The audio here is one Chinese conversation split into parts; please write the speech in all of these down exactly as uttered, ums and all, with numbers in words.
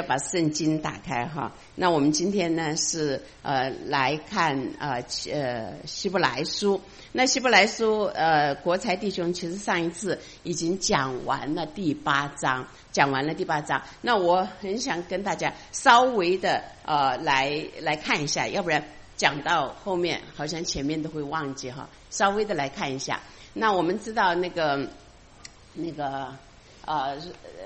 把圣经打开哈。那我们今天呢是呃来看呃呃希伯来书。那希伯来书呃国才弟兄其实上一次已经讲完了第八章，讲完了第八章。那我很想跟大家稍微的呃来来看一下，要不然讲到后面好像前面都会忘记哈。稍微的来看一下。那我们知道那个那个呃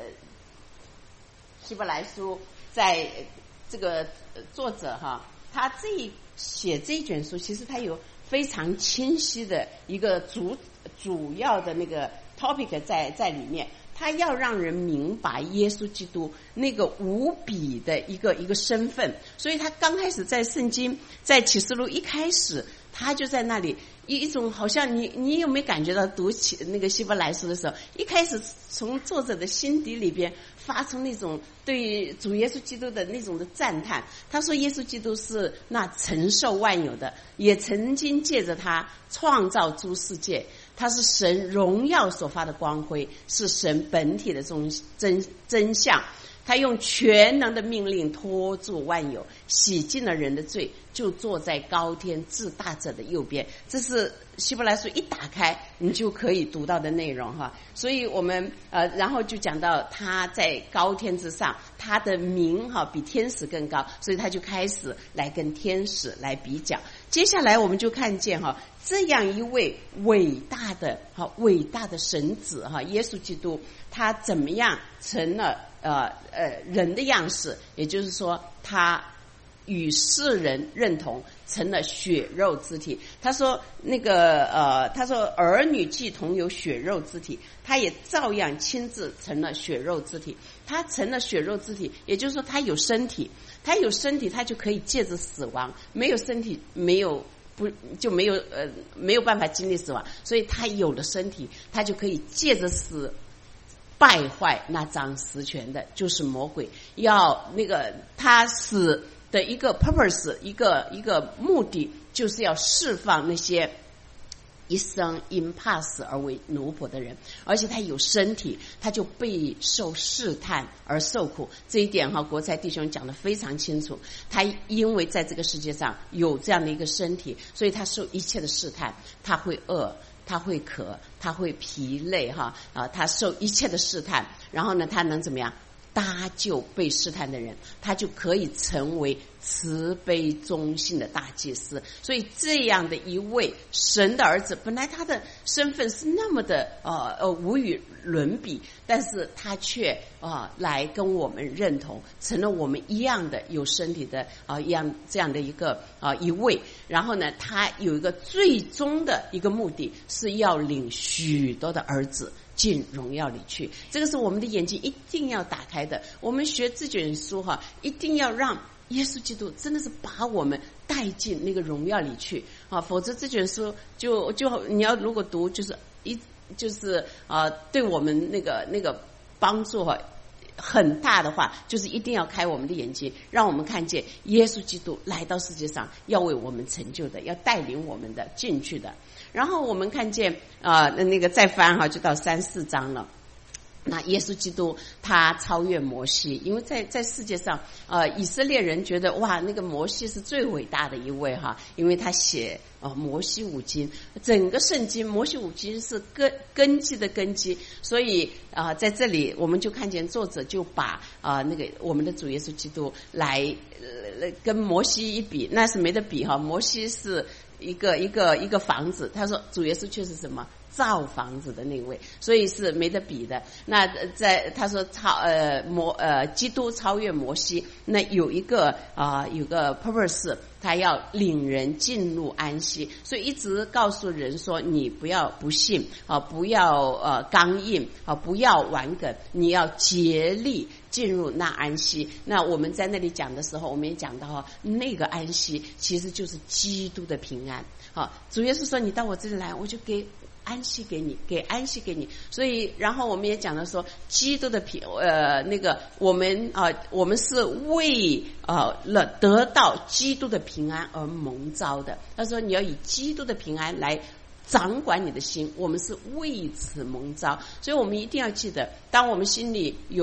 希伯来书在这个作者哈，他这写这一卷书，其实他有非常清晰的一个主主要的那个 topic 在在里面，他要让人明白耶稣基督那个无比的一个一个身份。所以他刚开始在圣经，在启示录一开始，他就在那里一一种好像你你有没有感觉到读起那个希伯来书的时候，一开始从作者的心底里边发出那种对主耶稣基督的那种的赞叹。他说耶稣基督是那承受万有的，也曾经借着他创造诸世界，他是神荣耀所发的光辉，是神本体的真真真相。他用全能的命令拖住万有，洗净了人的罪，就坐在高天至大者的右边。这是希伯来书一打开你就可以读到的内容哈。所以我们呃，然后就讲到他在高天之上，他的名哈比天使更高，所以他就开始来跟天使来比较。接下来我们就看见哈，这样一位伟大的哈伟大的神子哈耶稣基督，他怎么样成了呃呃人的样式，也就是说他与世人认同，成了血肉之体。他说那个呃他说儿女既同有血肉之体，他也照样亲自成了血肉之体。他成了血肉之体，也就是说他有身体，他有身体他就可以借着死亡，没有身体没有不就没有呃没有办法经历死亡，所以他有了身体，他就可以借着死败坏那掌实权的，就是魔鬼。要那个他死的一个 purpose， 一个一个目的，就是要释放那些一生因怕死而为奴仆的人。而且他有身体，他就备受试探而受苦。这一点哈，国才弟兄讲得非常清楚。他因为在这个世界上有这样的一个身体，所以他受一切的试探，他会饿，他会渴，他会疲累哈啊，他受一切的试探，然后呢，他能怎么样搭救被试探的人，他就可以成为慈悲忠信的大祭司。所以这样的一位神的儿子，本来他的身份是那么的呃呃无与伦比，但是他却啊、呃、来跟我们认同，成了我们一样的有身体的啊、呃、一样这样的一个啊、呃、一位。然后呢，他有一个最终的一个目的，是要领许多的儿子进荣耀里去。这个是我们的眼睛一定要打开的。我们学这卷书哈，一定要让耶稣基督真的是把我们带进那个荣耀里去啊，否则这卷书就就你要如果读就是一就是啊、呃，对我们那个那个帮助哈很大的话，就是一定要开我们的眼睛，让我们看见耶稣基督来到世界上要为我们成就的，要带领我们的进去的。然后我们看见啊、呃，那个再翻哈，就到三四章了。那耶稣基督他超越摩西，因为在在世界上呃以色列人觉得哇那个摩西是最伟大的一位哈，因为他写呃摩西五经，整个圣经摩西五经是根根基的根基。所以啊、呃、在这里我们就看见作者就把啊、呃、那个我们的主耶稣基督来呃跟摩西一比，那是没得比哈。摩西是一个一个一个房子，他说主耶稣却是什么造房子的那位，所以是没得比的。那在他说超呃摩呃基督超越摩西，那有一个啊、呃、有个 purpose， 他要领人进入安息，所以一直告诉人说你不要不信啊，不要呃刚硬啊，不要顽梗，你要竭力进入那安息。那我们在那里讲的时候，我们也讲到那个安息其实就是基督的平安。好，主耶稣说你到我这里来，我就给安息给你，给安息给你。所以然后我们也讲了说基督的平呃那个我们啊、呃、我们是为呃了得到基督的平安而蒙召的。他说你要以基督的平安来掌管你的心，我们是为此蒙召。所以我们一定要记得，当我们心里有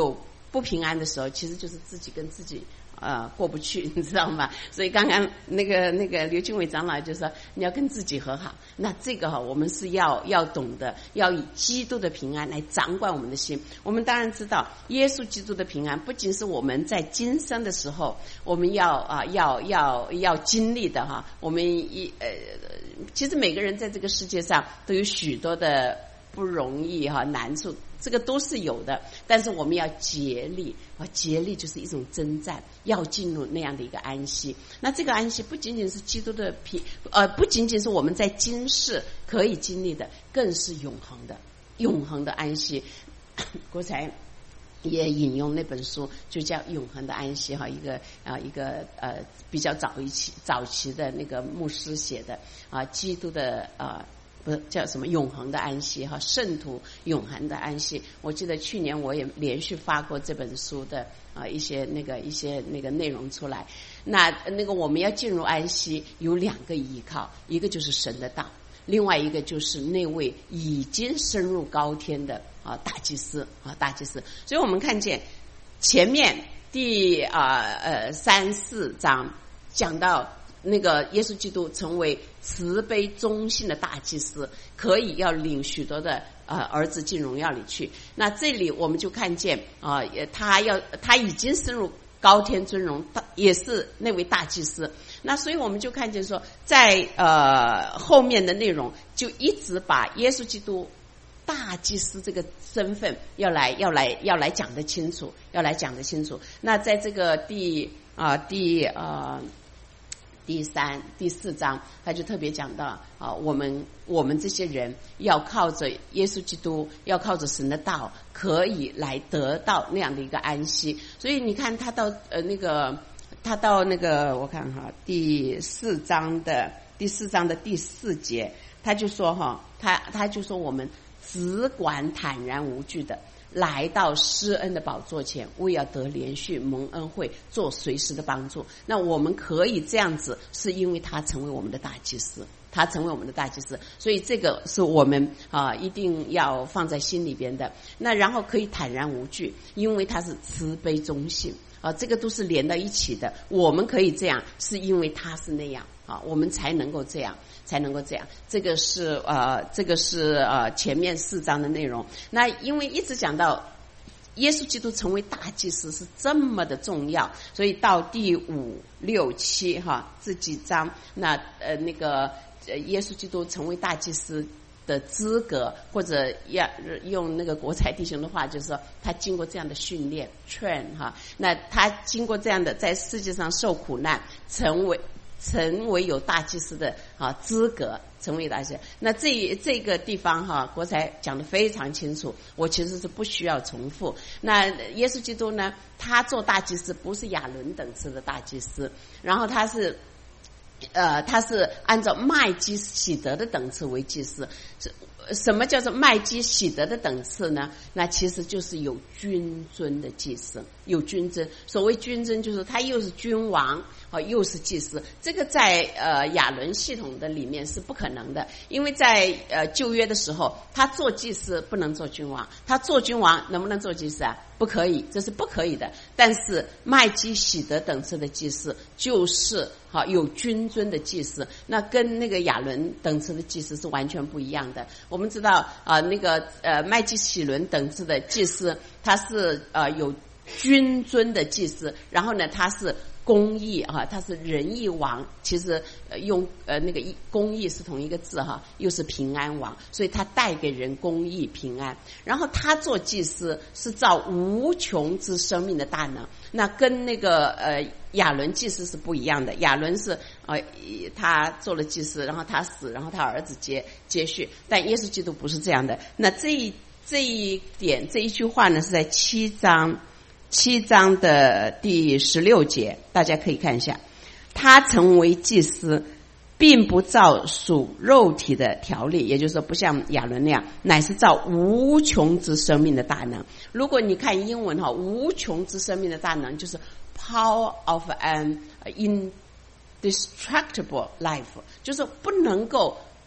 不平安的时候，其实就是自己跟自己呃过不去，你知道吗？所以刚刚那个那个刘经纬长老就说你要跟自己和好，那这个哈我们是要要懂得要以基督的平安来掌管我们的心。我们当然知道耶稣基督的平安不仅是我们在今生的时候我们要啊要要要经历的哈，我们一呃其实每个人在这个世界上都有许多的不容易哈难处，这个都是有的，但是我们要竭力啊，竭力就是一种征战，要进入那样的一个安息。那这个安息不仅仅是基督的平，呃，不仅仅是我们在今世可以经历的，更是永恒的、永恒的安息。国才也引用那本书，就叫《永恒的安息》哈，一个啊一个呃比较早一期早期的那个牧师写的啊，基督的啊。不是叫什么永恒的安息哈，圣徒永恒的安息。我记得去年我也连续发过这本书的啊一些那个一些那个内容出来。那那个我们要进入安息有两个依靠，一个就是神的道，另外一个就是那位已经升入高天的啊大祭司啊大祭司。所以我们看见前面第啊呃三四章讲到那个耶稣基督成为慈悲忠信的大祭司，可以要领许多的呃儿子进荣耀里去。那这里我们就看见啊、呃，他要他已经升入高天尊荣，也是那位大祭司。那所以我们就看见说，在呃后面的内容就一直把耶稣基督大祭司这个身份要来要来要来讲得清楚，要来讲得清楚。那在这个第啊、呃、第呃。第三、第四章，他就特别讲到啊，我们我们这些人要靠着耶稣基督，要靠着神的道，可以来得到那样的一个安息。所以你看，他到呃那个，他到那个，我看哈，第四章的第四章的第四节，他就说哈，他他就说我们只管坦然无惧的来到施恩的宝座前，为要得连续蒙恩惠，做随时的帮助。那我们可以这样子，是因为他成为我们的大祭司，他成为我们的大祭司，所以这个是我们啊一定要放在心里边的。那然后可以坦然无惧，因为他是慈悲忠信啊，这个都是连到一起的。我们可以这样，是因为他是那样啊，我们才能够这样。才能够这样，这个是呃，这个是呃前面四章的内容。那因为一直讲到耶稣基督成为大祭司是这么的重要，所以到第五、六、七哈这几章，那呃那个呃耶稣基督成为大祭司的资格，或者要用那个国才弟兄的话，就是说他经过这样的训练 train 哈，那他经过这样的在世界上受苦难，成为。成为有大祭司的啊资格，成为大祭司。那这这个地方哈，国才讲得非常清楚，我其实是不需要重复。那耶稣基督呢，他做大祭司不是亚伦等次的大祭司，然后他是呃他是按照麦基洗德的等次为祭司。什么叫做麦基洗德的等次呢？那其实就是有君尊的祭司，有君尊。所谓君尊，就是他又是君王啊，又是祭司。这个在呃亚伦系统的里面是不可能的，因为在呃旧约的时候，他做祭司不能做君王，他做君王能不能做祭司啊？不可以，这是不可以的。但是麦基洗德等次的祭司就是好有君尊的祭司，那跟那个亚伦等次的祭司是完全不一样的。我们知道啊、呃，那个呃麦基洗伦等次的祭司，他是呃有君尊的祭司，然后呢他是公义哈，他是仁义王，其实呃用呃那个公义是同一个字哈，又是平安王，所以他带给人公义平安。然后他做祭司是照无穷之生命的大能，那跟那个呃亚伦祭司是不一样的。亚伦是呃他做了祭司，然后他死，然后他儿子接接续，但耶稣基督不是这样的。那这一这一点这一句话呢，是在七章。七章的第十六节，大家可以看一下，他成为祭司，并不照属肉体的条例，也就是说不像亚伦那样，乃是照无穷之生命的大能。如果你看英文哈，无穷之生命的大能就是 power of an indestructible life， 就是不能够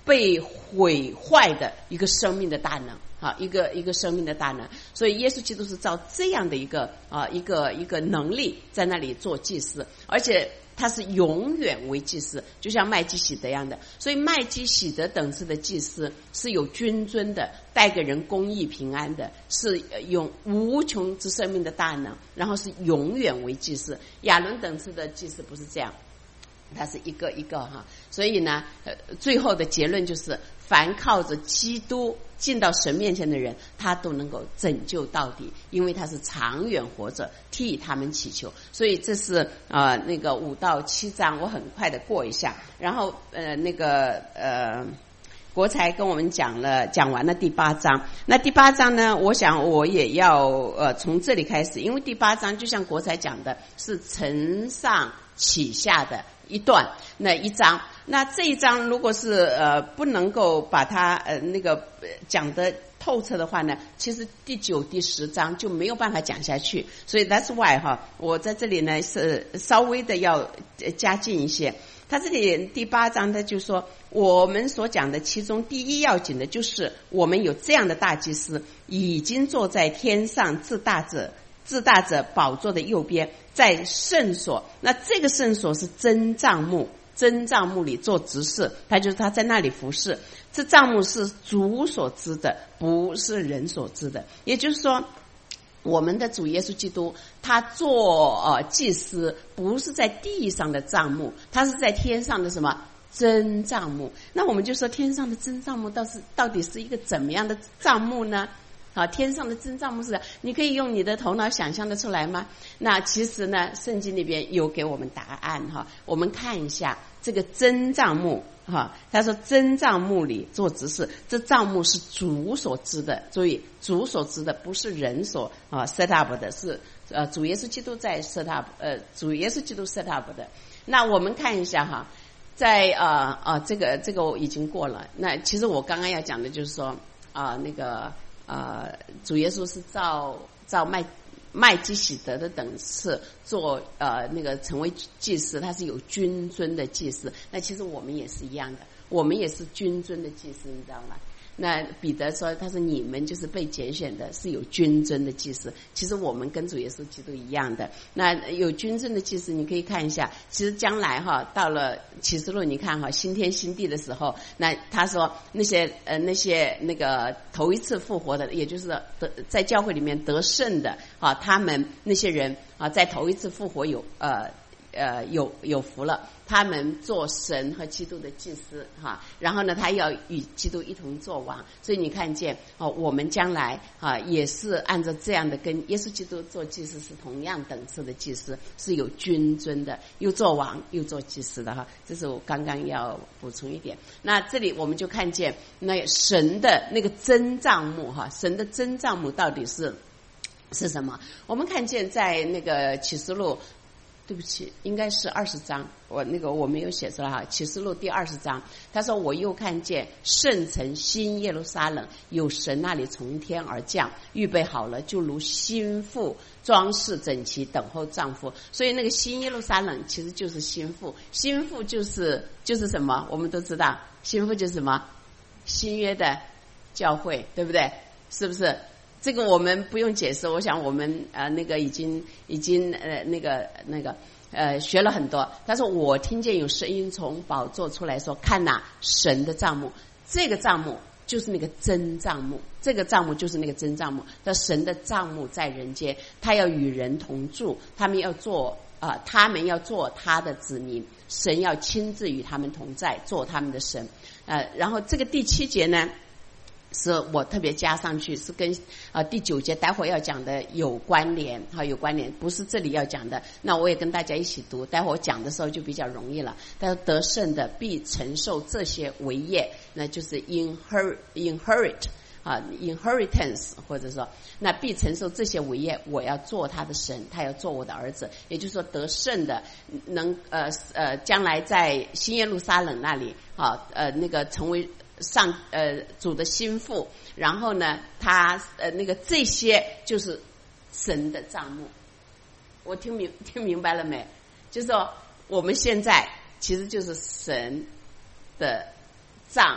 被毁坏的一个生命的大能。啊，一个一个生命的大能，所以耶稣基督是照这样的一个啊一个一个能力在那里做祭司，而且他是永远为祭司，就像麦基洗德一样的。所以麦基洗德等次的祭司是有君尊的，带给人公义平安的，是有无穷之生命的大能，然后是永远为祭司。亚伦等次的祭司不是这样，他是一个一个哈。所以呢，呃，最后的结论就是，凡靠着基督进到神面前的人，他都能够拯救到底，因为他是长远活着，替他们祈求。所以这是呃那个五到七章，我很快的过一下。然后呃那个呃国才跟我们讲了，讲完了第八章。那第八章呢，我想我也要呃从这里开始，因为第八章就像国才讲的，是承上启下的一段那一章。那这一章如果是呃不能够把它呃那个讲得透彻的话呢，其实第九、第十章就没有办法讲下去。所以 that's why 哈，我在这里呢是稍微的要加进一些。他这里第八章他就说，我们所讲的其中第一要紧的就是我们有这样的大祭司，已经坐在天上至大者至大者宝座的右边，在圣所。那这个圣所是真帐幕，真帐幕里做执事，他就是他在那里服侍。这帐幕是主所知的，不是人所知的。也就是说，我们的主耶稣基督他做呃祭司，不是在地上的帐幕，他是在天上的什么真帐幕。那我们就说，天上的真帐幕到是到底是一个怎么样的帐幕呢？好，天上的真帐幕是，你可以用你的头脑想象得出来吗？那其实呢，圣经里边有给我们答案哈。我们看一下这个真帐幕哈，他说真帐幕里做执事，这帐幕是主所知的，注意主所知的，不是人所啊 set up 的，是呃主耶稣基督在 set up， 呃主耶稣基督 set up 的。那我们看一下哈，在呃呃这个这个我已经过了。那其实我刚刚要讲的就是说啊、呃、那个。呃，主耶稣是照照麦麦基洗德的等次做呃那个成为祭司，他是有君尊的祭司。那其实我们也是一样的，我们也是君尊的祭司，你知道吗？那彼得说他说你们就是被拣选的，是有君尊的祭司。其实我们跟主耶稣基督一样的。那有君尊的祭司，你可以看一下，其实将来哈到了启示录，你看哈新天新地的时候，那他说那些呃那些那个头一次复活的，也就是得在教会里面得胜的啊，他们那些人啊，在头一次复活有呃呃有有福了。他们做神和基督的祭司哈，然后呢，他要与基督一同作王，所以你看见哦，我们将来啊也是按照这样的跟耶稣基督做祭司是同样等次的祭司，是有君尊的，又做王又做祭司的哈。这是我刚刚要补充一点。那这里我们就看见那神的那个真帐幕哈，神的真帐幕到底是是什么？我们看见在那个启示录。对不起，应该是二十章，我那个我没有写出来哈。启示录第二十章，他说我又看见圣城新耶路撒冷，有神那里从天而降，预备好了，就如新妇装饰整齐，等候丈夫。所以那个新耶路撒冷其实就是新妇，新妇就是就是什么？我们都知道，新妇就是什么？新约的教会，对不对？是不是？这个我们不用解释，我想我们呃那个已经已经呃那个那个呃学了很多。他说我听见有声音从宝座出来说，看哪，神的帐幕，这个帐幕就是那个真帐幕，这个帐幕就是那个真帐幕。那神的帐幕在人间，他要与人同住，他们要做啊、呃，他们要做他的子民，神要亲自与他们同在，做他们的神。呃，然后这个第七节呢？是我特别加上去，是跟啊、呃、第九节待会儿要讲的有关联，哈，有关联，不是这里要讲的。那我也跟大家一起读，待会儿讲的时候就比较容易了。但是得胜的必承受这些为业，那就是 inherit inherit 啊 inheritance， 或者说那必承受这些为业，我要做他的神，他要做我的儿子。也就是说得胜的能呃呃将来在新耶路撒冷那里啊呃那个成为。上呃主的心腹，然后呢，他呃那个这些就是神的帐幕。我听明听明白了没？就是说我们现在其实就是神的帐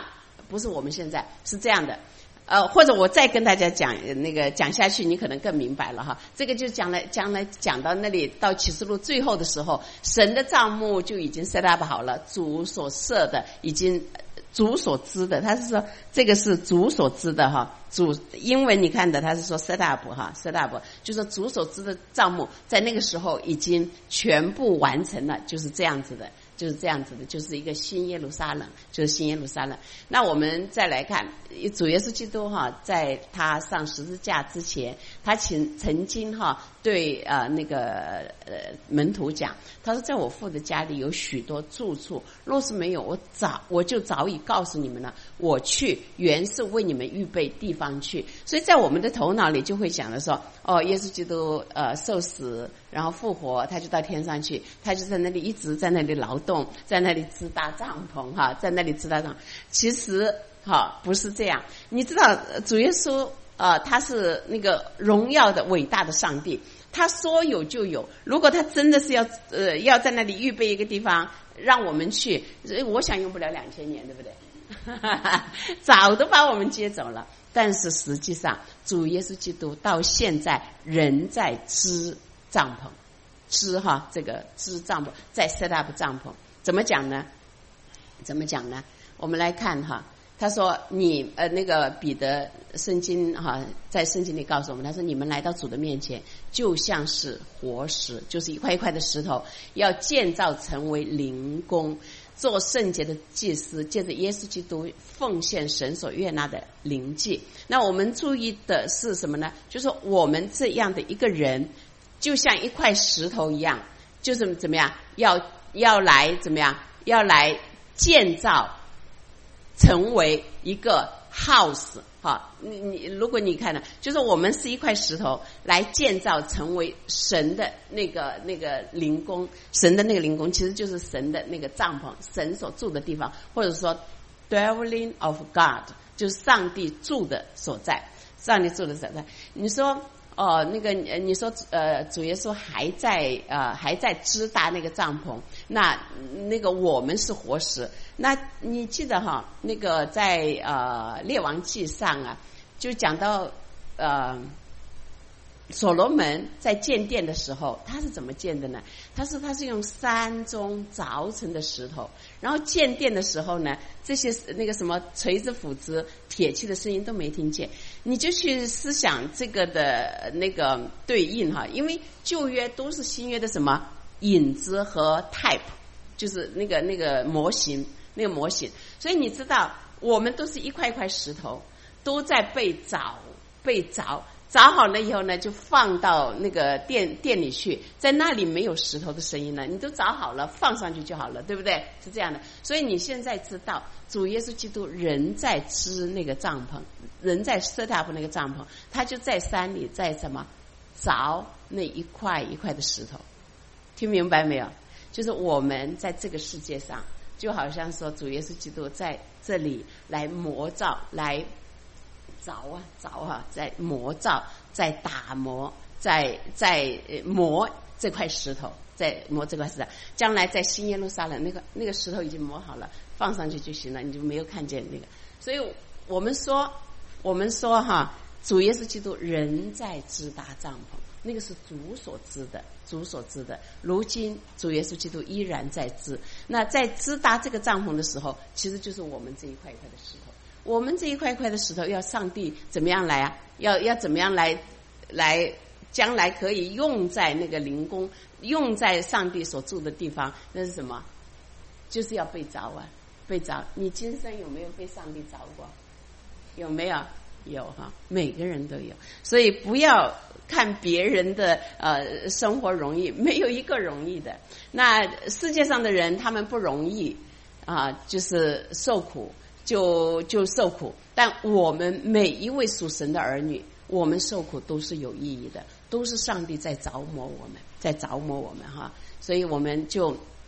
不是我们现在是这样的。呃，或者我再跟大家讲那个讲下去，你可能更明白了哈。这个就将来将来讲到那里到启示录最后的时候，神的帐幕就已经 set up 好了，主所设的已经主所知的，他是说这个是主所知的哈。主英文你看的他是说 set up 哈 set up 就是说主所知的帐幕在那个时候已经全部完成了，就是这样子的。就是这样子的，就是一个新耶路撒冷，就是新耶路撒冷。那我们再来看主耶稣基督哈，在他上十字架之前，他曾曾经哈对呃那个呃门徒讲，他说在我父的家里有许多住处，若是没有，我早我就早已告诉你们了。我去原是为你们预备地方去。所以在我们的头脑里就会想的说，哦，耶稣基督呃受死，然后复活，他就到天上去，他就在那里一直在那里劳动，在那里支搭帐篷哈，在那里支搭帐篷。其实哈不是这样，你知道主耶稣呃他是那个荣耀的伟大的上帝，他说有就有。如果他真的是要呃要在那里预备一个地方让我们去，我想用不了两千年，对不对？早都把我们接走了。但是实际上主耶稣基督到现在仍在支帐篷，支哈这个支帐篷，在 set up 帐篷。怎么讲呢？怎么讲呢？我们来看哈，他说你呃那个彼得圣经哈，在圣经里告诉我们，他说你们来到主的面前，就像是活石，就是一块一块的石头，要建造成为灵宫，做圣洁的祭司，借着耶稣基督奉献神所悦纳的灵祭。那我们注意的是什么呢？就是我们这样的一个人，就像一块石头一样，就是怎么样，要要来怎么样，要来建造成为一个 house 哈。你你如果你看了，就是我们是一块石头来建造成为神的那个那个灵宫，神的那个灵宫其实就是神的那个帐篷，神所住的地方，或者说 dwelling of God， 就是上帝住的所在，上帝住的所在。你说哦，那个你说呃，主耶稣还在呃还在支搭那个帐篷，那那个我们是活石。那你记得哈，那个在呃列王记上啊，就讲到呃所罗门在建殿的时候，他是怎么建的呢？他说他是用山中凿成的石头，然后建殿的时候呢，这些那个什么锤子、斧子、铁器的声音都没听见。你就去思想这个的那个对应哈，因为旧约都是新约的什么影子和 type， 就是那个那个模型，那个模型。所以你知道，我们都是一块一块石头，都在被凿，被凿。凿好了以后呢，就放到那个店店里去，在那里没有石头的声音了，你都凿好了，放上去就好了，对不对？是这样的。所以你现在知道，主耶稣基督人在支那个帐篷，人在 set up 那个帐篷，他就在山里，在什么凿那一块一块的石头。听明白没有？就是我们在这个世界上，就好像说主耶稣基督在这里来磨造，来凿啊凿啊，在磨造，在打磨，在在磨这块石头，在磨这块石头。将来在新耶路撒冷，那个那个石头已经磨好了，放上去就行了，你就没有看见那个。所以我们说，我们说哈，主耶稣基督人在支搭帐篷，那个是主所知的，主所知的。如今主耶稣基督依然在支。那在支搭这个帐篷的时候，其实就是我们这一块一块的石头。我们这一块一块的石头，要上帝怎么样来啊？要要怎么样来来？将来可以用在那个灵宫，用在上帝所住的地方，那是什么？就是要被凿啊，被凿。你今生有没有被上帝凿过？有没有？有哈，每个人都有。所以不要看别人的呃生活容易，没有一个容易的。那世界上的人他们不容易啊，就是受苦。就就受苦，但我们每一位属神的儿女，我们受苦都是有意义的，都是上帝在着磨我们，在着磨我们哈。所以我们就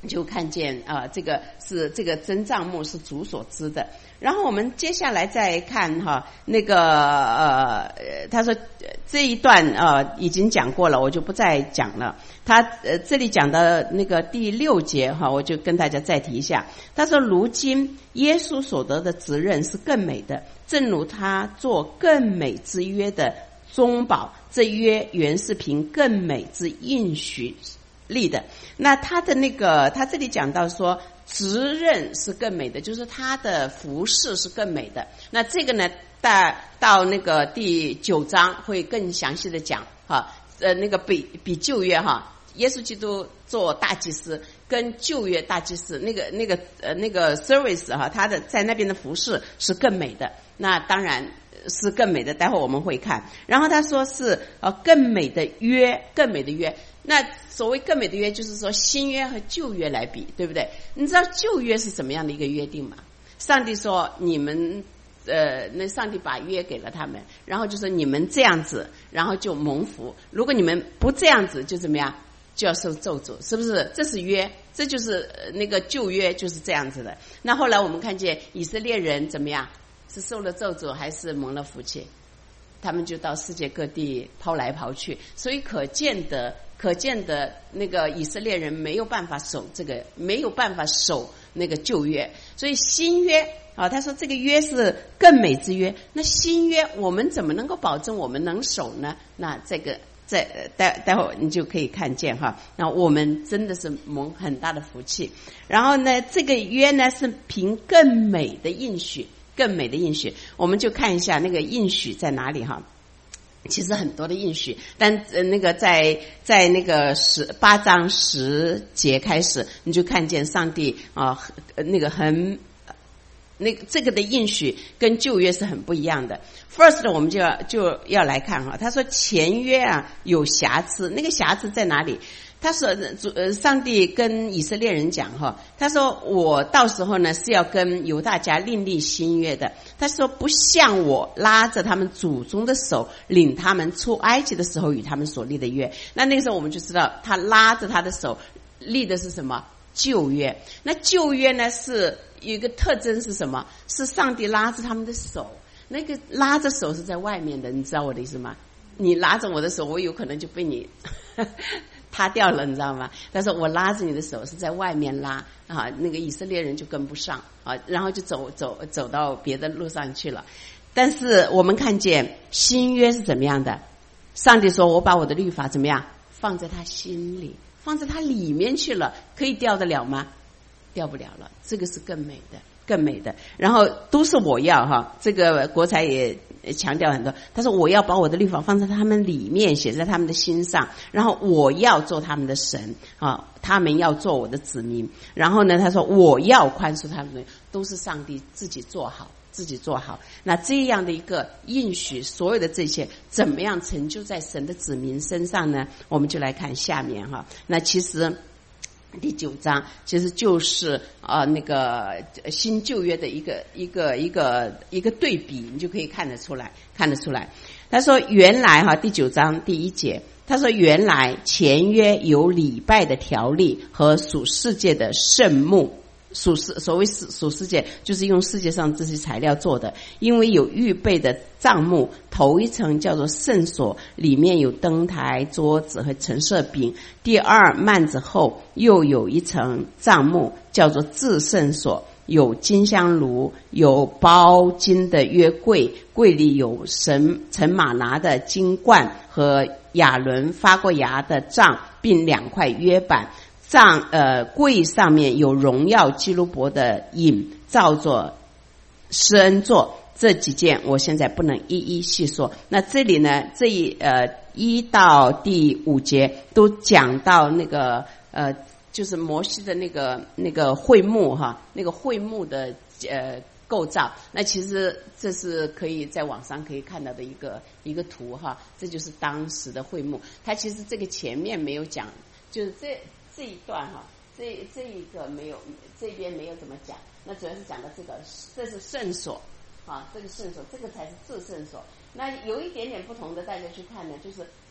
就看见啊、呃，这个是这个真账目是主所知的。然后我们接下来再看哈，那个呃，他说这一段呃已经讲过了，我就不再讲了。他呃这里讲的那个第六节哈，我就跟大家再提一下。他说，如今耶稣所得的职任是更美的，正如他做更美之约的中保，这约原是凭更美之应许立的。那他的那个，他这里讲到说，职任是更美的，就是他的服饰是更美的。那这个呢，到到那个第九章会更详细的讲哈，呃，那个比比旧约哈，耶稣基督做大祭司跟旧约大祭司那个那个呃那个 service 哈，他的在那边的服饰是更美的。那当然是更美的，待会我们会看。然后他说是呃更美的约，更美的约。那所谓更美的约，就是说新约和旧约来比，对不对？你知道旧约是什么样的一个约定吗？上帝说你们呃，那上帝把约给了他们，然后就说你们这样子，然后就蒙福；如果你们不这样子，就怎么样，就要受咒诅，是不是？这是约，这就是那个旧约就是这样子的。那后来我们看见以色列人怎么样，是受了咒诅还是蒙了福气？他们就到世界各地抛来抛去，所以可见的可见的那个以色列人没有办法守这个，没有办法守那个旧约，所以新约啊，他说这个约是更美之约。那新约我们怎么能够保证我们能守呢？那这个在待待会儿你就可以看见哈，那我们真的是蒙很大的福气。然后呢，这个约呢是凭更美的应许。更美的应许，我们就看一下那个应许在哪里哈。其实很多的应许，但呃那个在在那个十八章十节开始，你就看见上帝啊、呃，那个很那个这个的应许跟旧约是很不一样的。First， 我们就要就要来看哈，他说前约啊有瑕疵，那个瑕疵在哪里？他说主呃上帝跟以色列人讲哈，他说我到时候呢是要跟犹大家另立新约的。他说不像我拉着他们祖宗的手领他们出埃及的时候与他们所立的约。那那个时候我们就知道他拉着他的手立的是什么？旧约。那旧约呢是有一个特征是什么？是上帝拉着他们的手，那个拉着手是在外面的，你知道我的意思吗？你拉着我的手，我有可能就被你塌掉了，你知道吗？但是我拉着你的手是在外面拉啊，那个以色列人就跟不上啊，然后就走走走到别的路上去了。但是我们看见新约是怎么样的？上帝说我把我的律法怎么样放在他心里，放在他里面去了，可以掉得了吗？掉不了了，这个是更美的，更美的。然后都是我要哈，这个国才也强调很多，他说我要把我的律法放在他们里面，写在他们的心上，然后我要做他们的神啊，他们要做我的子民。然后呢，他说我要宽恕他们，都是上帝自己做好，自己做好。那这样的一个应许，所有的这些怎么样成就在神的子民身上呢？我们就来看下面哈。那其实第九章其实就是呃那个新旧约的一个一个一个一个对比，你就可以看得出来，看得出来。他说原来哈第九章第一节，他说原来前约有礼拜的条例和属世界的圣幕。属世所谓属世界就是用世界上这些材料做的，因为有预备的帐幕，头一层叫做圣所，里面有灯台、桌子和陈设饼；第二幔子后又有一层帐幕，叫做至圣所，有金香炉，有包金的约柜，柜里有神陈玛拿的金冠和亚伦发过芽的杖，并两块约板。杖呃柜上面有荣耀基路伯的影，照着施恩座。这几件我现在不能一一细说。那这里呢，这一呃一到第五节都讲到那个呃就是摩西的那个那个会幕哈，那个会幕的呃构造。那其实这是可以在网上可以看到的一个一个图哈，这就是当时的会幕。它其实这个前面没有讲，就是这。这一段哈，这这一个没有，这边没有怎么讲。那主要是讲的这个，这是圣所啊，这个圣所，这个才是至圣所。那有一点点不同的，大家去看呢，就是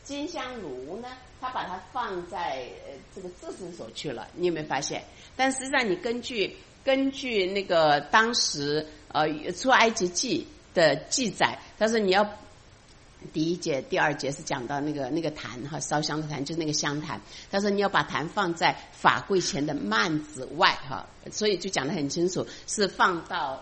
金香炉呢，他把它放在呃这个至圣所去了，你有没有发现？但实际上你根据根据那个当时呃出埃及记的记载，他说你要第一节、第二节是讲到那个那个坛哈，烧香的坛就是那个香坛。他说你要把坛放在法柜前的幔子外哈，所以就讲得很清楚，是放到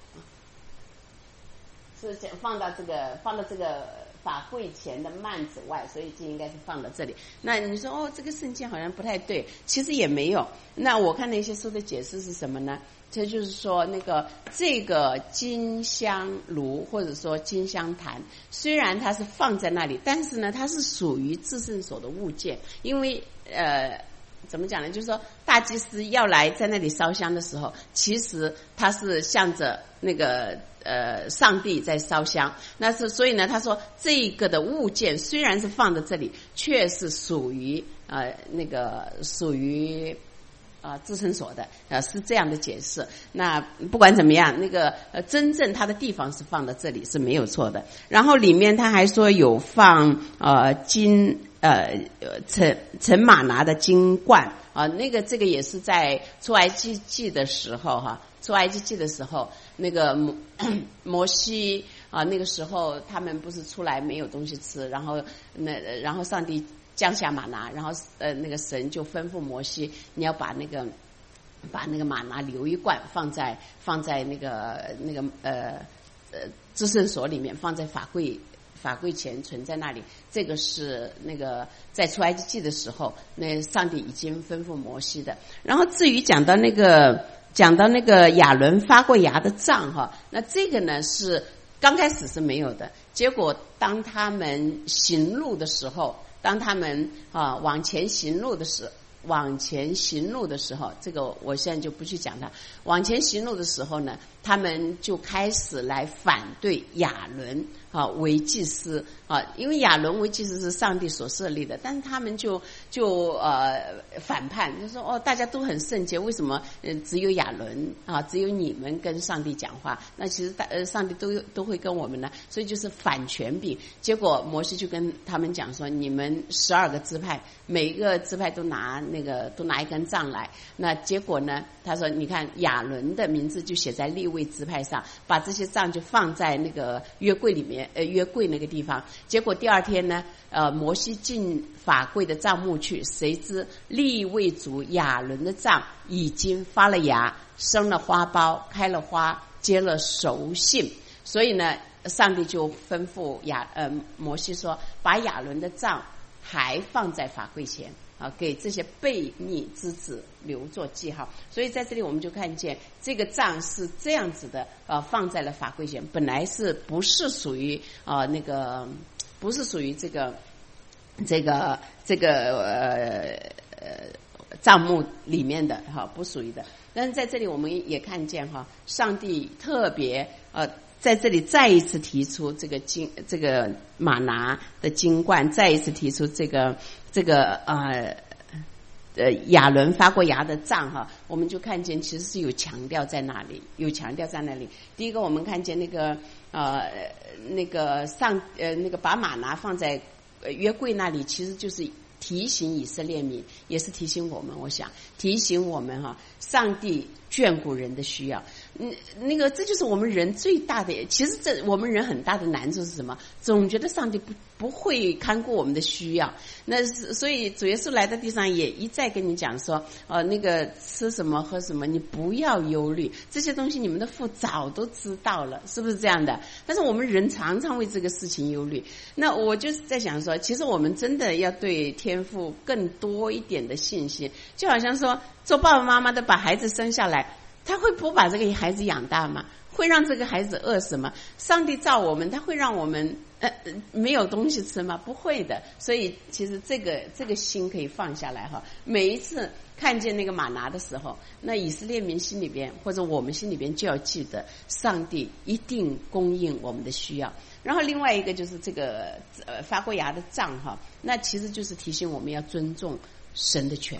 是讲放到这个放到这个法柜前的幔子外，所以就应该是放到这里。那你说哦，这个圣经好像不太对，其实也没有。那我看那些书的解释是什么呢？这就是说，那个这个金香炉或者说金香坛，虽然它是放在那里，但是呢，它是属于至圣所的物件，因为呃。怎么讲呢？就是说，大祭司要来在那里烧香的时候，其实他是向着那个呃上帝在烧香。那是所以呢，他说这个的物件虽然是放在这里，却是属于呃那个属于啊至圣所的，呃是这样的解释。那不管怎么样，那个呃真正它的地方是放在这里是没有错的。然后里面他还说有放呃金。呃，陈陈玛拿的金冠啊，那个这个也是在出埃及记的时候哈，出埃及记的时候，那个摩摩西啊，那个时候他们不是出来没有东西吃，然后那然后上帝降下玛拿，然后呃那个神就吩咐摩西，你要把那个把那个玛拿留一罐放在放在那个那个呃呃至圣所里面，放在法柜。法柜前存在那里，这个是那个在出埃及记的时候，那上帝已经吩咐摩西的。然后至于讲到那个讲到那个亚伦发过芽的杖哈，那这个呢是刚开始是没有的，结果当他们行路的时候，当他们啊往前行路的时候。往前行路的时候，这个我现在就不去讲它。往前行路的时候呢，他们就开始来反对亚伦啊为祭司啊，因为亚伦为祭司是上帝所设立的，但是他们就就呃反叛，就说哦大家都很圣洁，为什么呃只有亚伦啊，只有你们跟上帝讲话？那其实大呃上帝都都会跟我们呢，所以就是反权柄。结果摩西就跟他们讲说，你们十二个支派，每一个支派都拿。那个都拿一根杖来，那结果呢？他说：“你看亚伦的名字就写在利未支派上，把这些杖就放在那个约柜里面，呃，约柜那个地方。结果第二天呢，呃，摩西进法柜的帐幕去，谁知利未族亚伦的杖已经发了芽，生了花苞，开了花，结了熟杏。所以呢，上帝就吩咐亚呃摩西说，把亚伦的杖还放在法柜前。”啊，给这些悖逆之子留作记号。所以在这里我们就看见这个杖是这样子的，呃，放在了法柜前，本来是不是属于啊、呃、那个不是属于这个这个这个呃呃帐幕里面的哈，不属于的。但是在这里我们也看见哈，上帝特别呃。在这里再一次提出这个金这个玛拿的金冠，再一次提出这个这个呃呃亚伦发过芽的杖哈，我们就看见其实是有强调在那里，有强调在那里。第一个我们看见那个呃那个上呃那个把玛拿放在约柜那里，其实就是提醒以色列民，也是提醒我们，我想提醒我们哈，上帝眷顾人的需要。嗯，那个这就是我们人最大的，其实这我们人很大的难处是什么？总觉得上帝不不会看顾我们的需要。那是所以主耶稣来到地上也一再跟你讲说，呃，那个吃什么喝什么，你不要忧虑，这些东西你们的父早都知道了，是不是这样的？但是我们人常常为这个事情忧虑。那我就是在想说，其实我们真的要对天父更多一点的信心，就好像说做爸爸妈妈的把孩子生下来。他会不把这个孩子养大吗？会让这个孩子饿死吗？上帝造我们，他会让我们呃没有东西吃吗？不会的。所以其实这个这个心可以放下来哈。每一次看见那个玛拿的时候，那以色列民心里边或者我们心里边就要记得，上帝一定供应我们的需要。然后另外一个就是这个呃发过芽的杖哈，那其实就是提醒我们要尊重神的权柄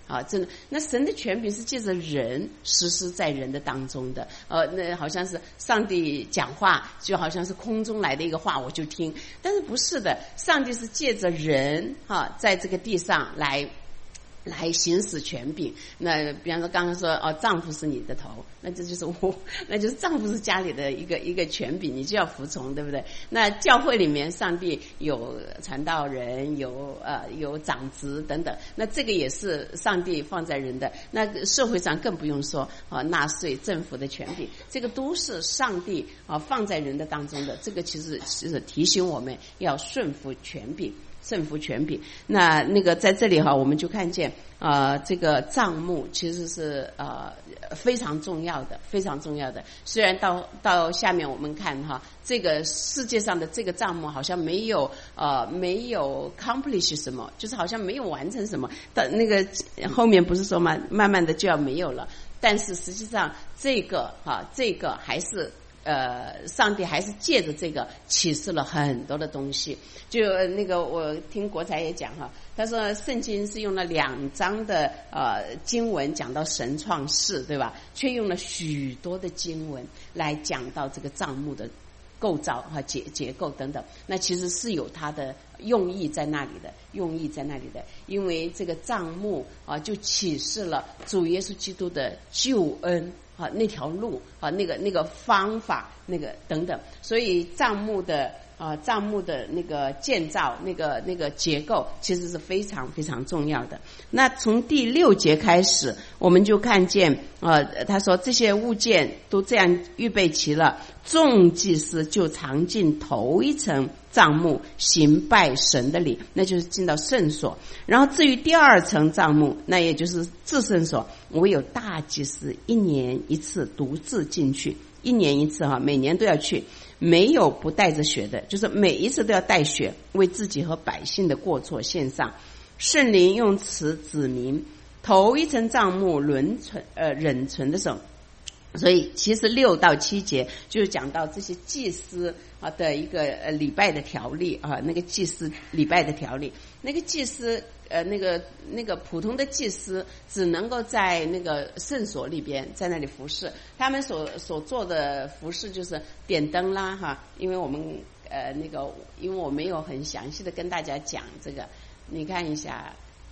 啊，真的，那神的权柄是借着人实施在人的当中的，呃，那好像是上帝讲话，就好像是空中来的一个话，我就听，但是不是的，上帝是借着人啊，在这个地上来。来行使权柄，那比方说刚刚说哦，丈夫是你的头，那这就是我，那就是丈夫是家里的一个一个权柄，你就要服从，对不对？那教会里面，上帝有传道人，有呃有长子等等，那这个也是上帝放在人的。那社会上更不用说啊，纳税、政府的权柄，这个都是上帝啊放在人的当中的。这个其实是提醒我们要顺服权柄。顺服权柄，那那个在这里哈，我们就看见啊、呃，这个账目其实是呃非常重要的，非常重要的。虽然到到下面我们看哈，这个世界上的这个账目好像没有呃没有 accomplish 什么，就是好像没有完成什么。但那个后面不是说嘛，慢慢的就要没有了。但是实际上这个哈，这个还是。呃，上帝还是借着这个启示了很多的东西。就那个我听国才也讲哈，他说圣经是用了两章的呃经文讲到神创世，对吧？却用了许多的经文来讲到这个账目的构造和结结构等等。那其实是有它的用意在那里的，用意在那里的。因为这个账目啊，就启示了主耶稣基督的救恩。啊，那条路啊，那个那个方法，那个等等，所以账目的啊，账目的那个建造，那个那个结构，其实是非常非常重要的。那从第六节开始，我们就看见，呃，他说这些物件都这样预备齐了，众祭司就常进头一层帐幕行拜神的礼，那就是进到圣所。然后至于第二层帐幕，那也就是至圣所，唯有大祭司一年一次独自进去，一年一次哈，每年都要去，没有不带着血的，就是每一次都要带血，为自己和百姓的过错献上。圣灵用词指明头一层帐幕轮存呃忍存的时候。所以其实六到七节就是讲到这些祭司啊的一个呃礼拜的条例啊，那个祭司礼拜的条例，那个祭司呃那个那个普通的祭司只能够在那个圣所里边在那里服侍，他们所所做的服侍就是点灯啦哈，因为我们呃那个因为我没有很详细的跟大家讲这个，你看一下，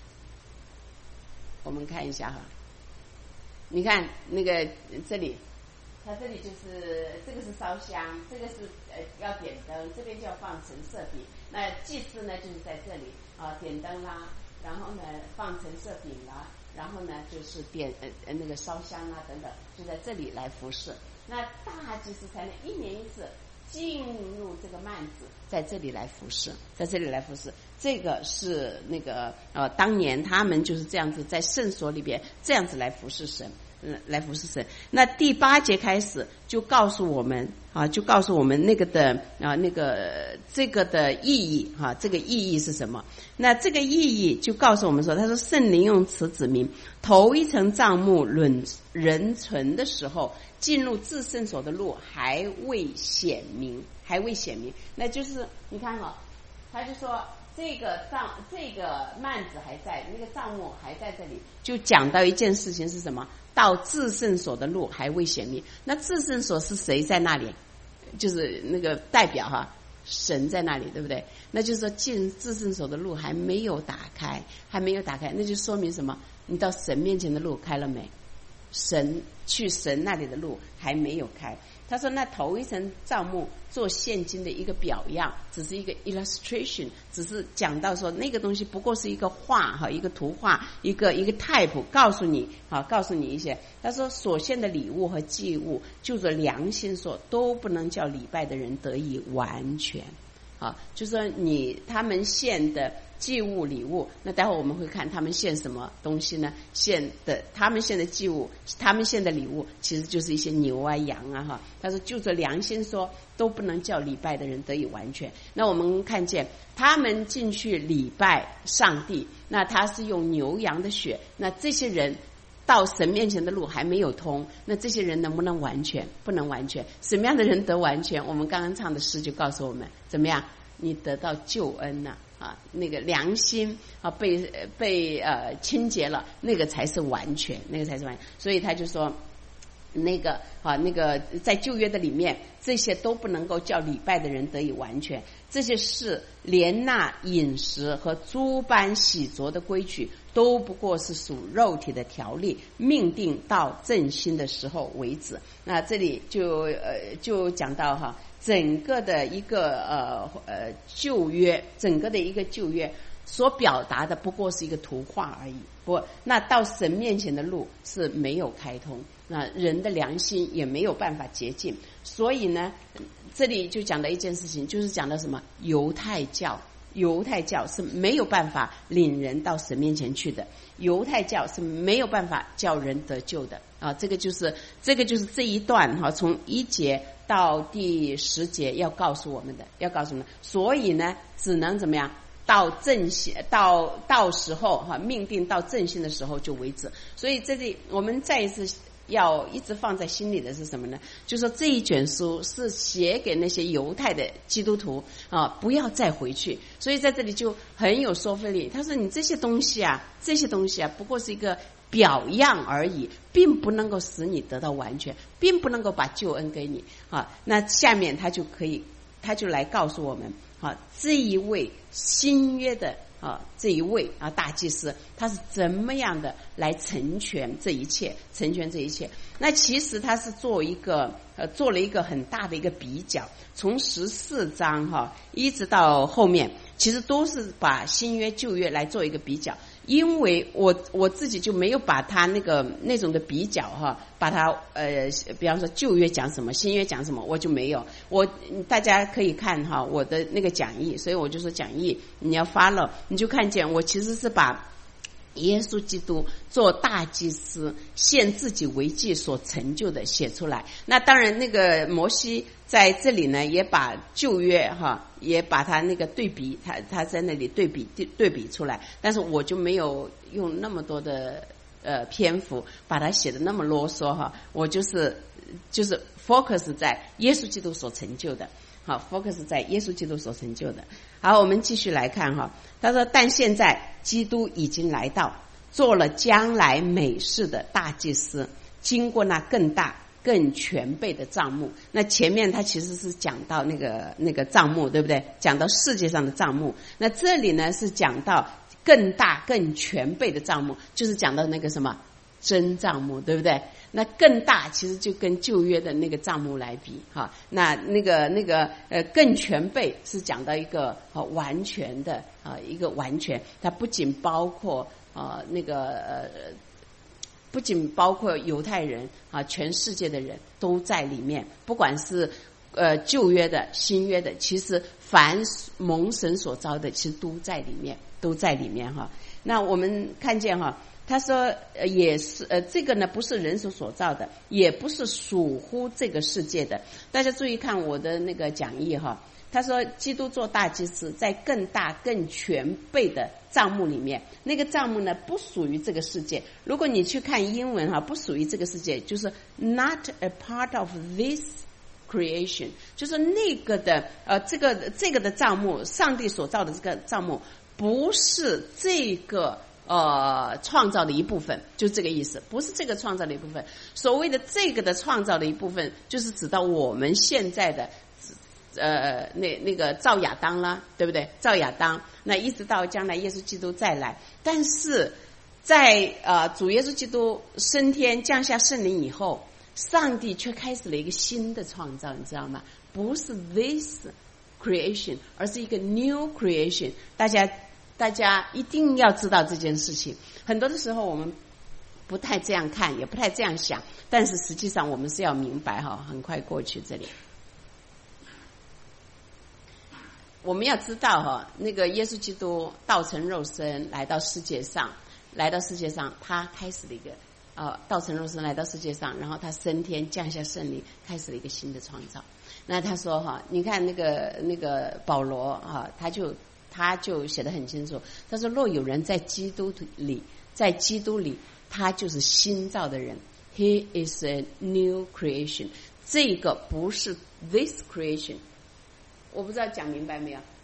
我们看一下哈。你看那个这里，它这里就是这个是烧香，这个是呃要点灯，这边就要放陈设饼。那祭司呢就是在这里啊、呃、点灯啦，然后呢放陈设饼啦，然后呢就是点呃呃那个烧香啦等等，就在这里来服侍。那大祭司才能一年一次进入这个幔子，在这里来服侍，在这里来服侍。这个是那个呃，当年他们就是这样子在圣所里边这样子来服侍神，嗯，来服侍神。那第八节开始就告诉我们啊，就告诉我们那个的啊那个这个的意义哈、啊，这个意义是什么？那这个意义就告诉我们说，他说圣灵用词指明头一层帐幕轮人存的时候，进入至圣所的路还未显明，还未显明，那就是你看哈、哦，他就说。这个帐这个幔子还在，那个帐幕还在这里，就讲到一件事情是什么？到至圣所的路还未显明。那至圣所是谁在那里？就是那个代表哈，神在那里，对不对？那就是说进至圣所的路还没有打开，还没有打开，那就说明什么？你到神面前的路开了没？神去神那里的路还没有开。他说那头一层帐幕做现今的一个表样，只是一个 illustration， 只是讲到说那个东西不过是一个画哈，一个图画，一个一个 type， 告诉你啊，告诉你一些。他说所献的礼物和祭物，就着良心说，都不能叫礼拜的人得以完全。啊，就说你他们献的祭物礼物，那待会我们会看他们献什么东西呢？献的他们献的祭物，他们献的礼物，其实就是一些牛啊羊啊哈。他说就着良心说，都不能叫礼拜的人得以完全。那我们看见他们进去礼拜上帝，那他是用牛羊的血，那这些人到神面前的路还没有通，那这些人能不能完全？不能完全。什么样的人得完全？我们刚刚唱的诗就告诉我们，怎么样？你得到救恩了、啊、 啊，那个良心啊被被呃清洁了，那个才是完全，那个才是完全。所以他就说。那个啊，那个在旧约的里面，这些都不能够叫礼拜的人得以完全。这些事，连那饮食和诸般洗濯的规矩，都不过是属肉体的条例，命定到正心的时候为止。那这里就呃就讲到哈，整个的一个呃呃旧约，整个的一个旧约。所表达的不过是一个图画而已，不，那到神面前的路是没有开通，那人的良心也没有办法洁净。所以呢，这里就讲了一件事情，就是讲到什么犹太教，犹太教是没有办法领人到神面前去的，犹太教是没有办法叫人得救的啊。这个就是这个就是这一段哈，从一节到第十节要告诉我们的，要告诉我们的。所以呢，只能怎么样？到正信，到到时候哈，命定到正信的时候就为止。所以这里我们再一次要一直放在心里的是什么呢？就说这一卷书是写给那些犹太的基督徒啊，不要再回去。所以在这里就很有说服力。他说：“你这些东西啊，这些东西啊，不过是一个表样而已，并不能够使你得到完全，并不能够把救恩给你啊。”那下面他就可以，他就来告诉我们。啊，这一位新约的啊，这一位啊大祭司，他是怎么样的来成全这一切，成全这一切？那其实他是做一个呃，做了一个很大的一个比较，从十四章哈、啊、一直到后面，其实都是把新约旧约来做一个比较。因为我我自己就没有把他那个那种的比较哈，把他呃，比方说旧约讲什么，新约讲什么，我就没有。我大家可以看哈我的那个讲义，所以我就说讲义你要follow，你就看见我其实是把耶稣基督做大祭司献自己为祭所成就的写出来。那当然那个摩西在这里呢也把旧约哈也把他那个对比，他他在那里对比对对比出来，但是我就没有用那么多的呃篇幅把它写的那么啰嗦哈，我就是就是 focus 在耶稣基督所成就的。好 ，focus 在耶稣基督所成就的。好，我们继续来看哈。他说：“但现在基督已经来到，做了将来美事的大祭司，经过那更大、更全备的帐幕。那前面他其实是讲到那个那个帐幕，对不对？讲到世界上的帐幕。那这里呢是讲到更大、更全备的帐幕，就是讲到那个什么真帐幕，对不对？那更大其实就跟旧约的那个帐幕来比哈，那那个那个呃更全备是讲到一个呃完全的啊一个完全，它不仅包括呃那个呃不仅包括犹太人啊，全世界的人都在里面，不管是呃旧约的、新约的，其实凡蒙神所召的，其实都在里面，都在里面哈。那我们看见哈。他说呃也是呃这个呢不是人手所造的，也不是属乎这个世界的。大家注意看我的那个讲义哈，他说基督做大祭司，在更大更全备的帐幕里面，那个帐幕呢不属于这个世界。如果你去看英文哈，不属于这个世界，就是 not a part of this creation， 就是那个的呃这个这个的帐幕，上帝所造的这个帐幕不是这个呃，创造的一部分，就这个意思，不是这个创造的一部分。所谓的这个的创造的一部分，就是指到我们现在的呃那那个造亚当啦，对不对？造亚当，那一直到将来耶稣基督再来，但是在呃主耶稣基督升天降下圣灵以后，上帝却开始了一个新的创造，你知道吗？不是 this creation， 而是一个 new creation。大家。大家一定要知道这件事情。很多的时候我们不太这样看，也不太这样想，但是实际上我们是要明白哈。很快过去这里，我们要知道哈，那个耶稣基督道成肉身来到世界上，来到世界上，他开始了一个呃道成肉身来到世界上，然后他升天降下圣灵，开始了一个新的创造。那他说哈，你看那个那个保罗啊，他就。他就写得很清楚，他说若有人在基督里，在基督里，他就是新造的人。He is a new creation。这个不是 this creation。我不知道讲明白没有？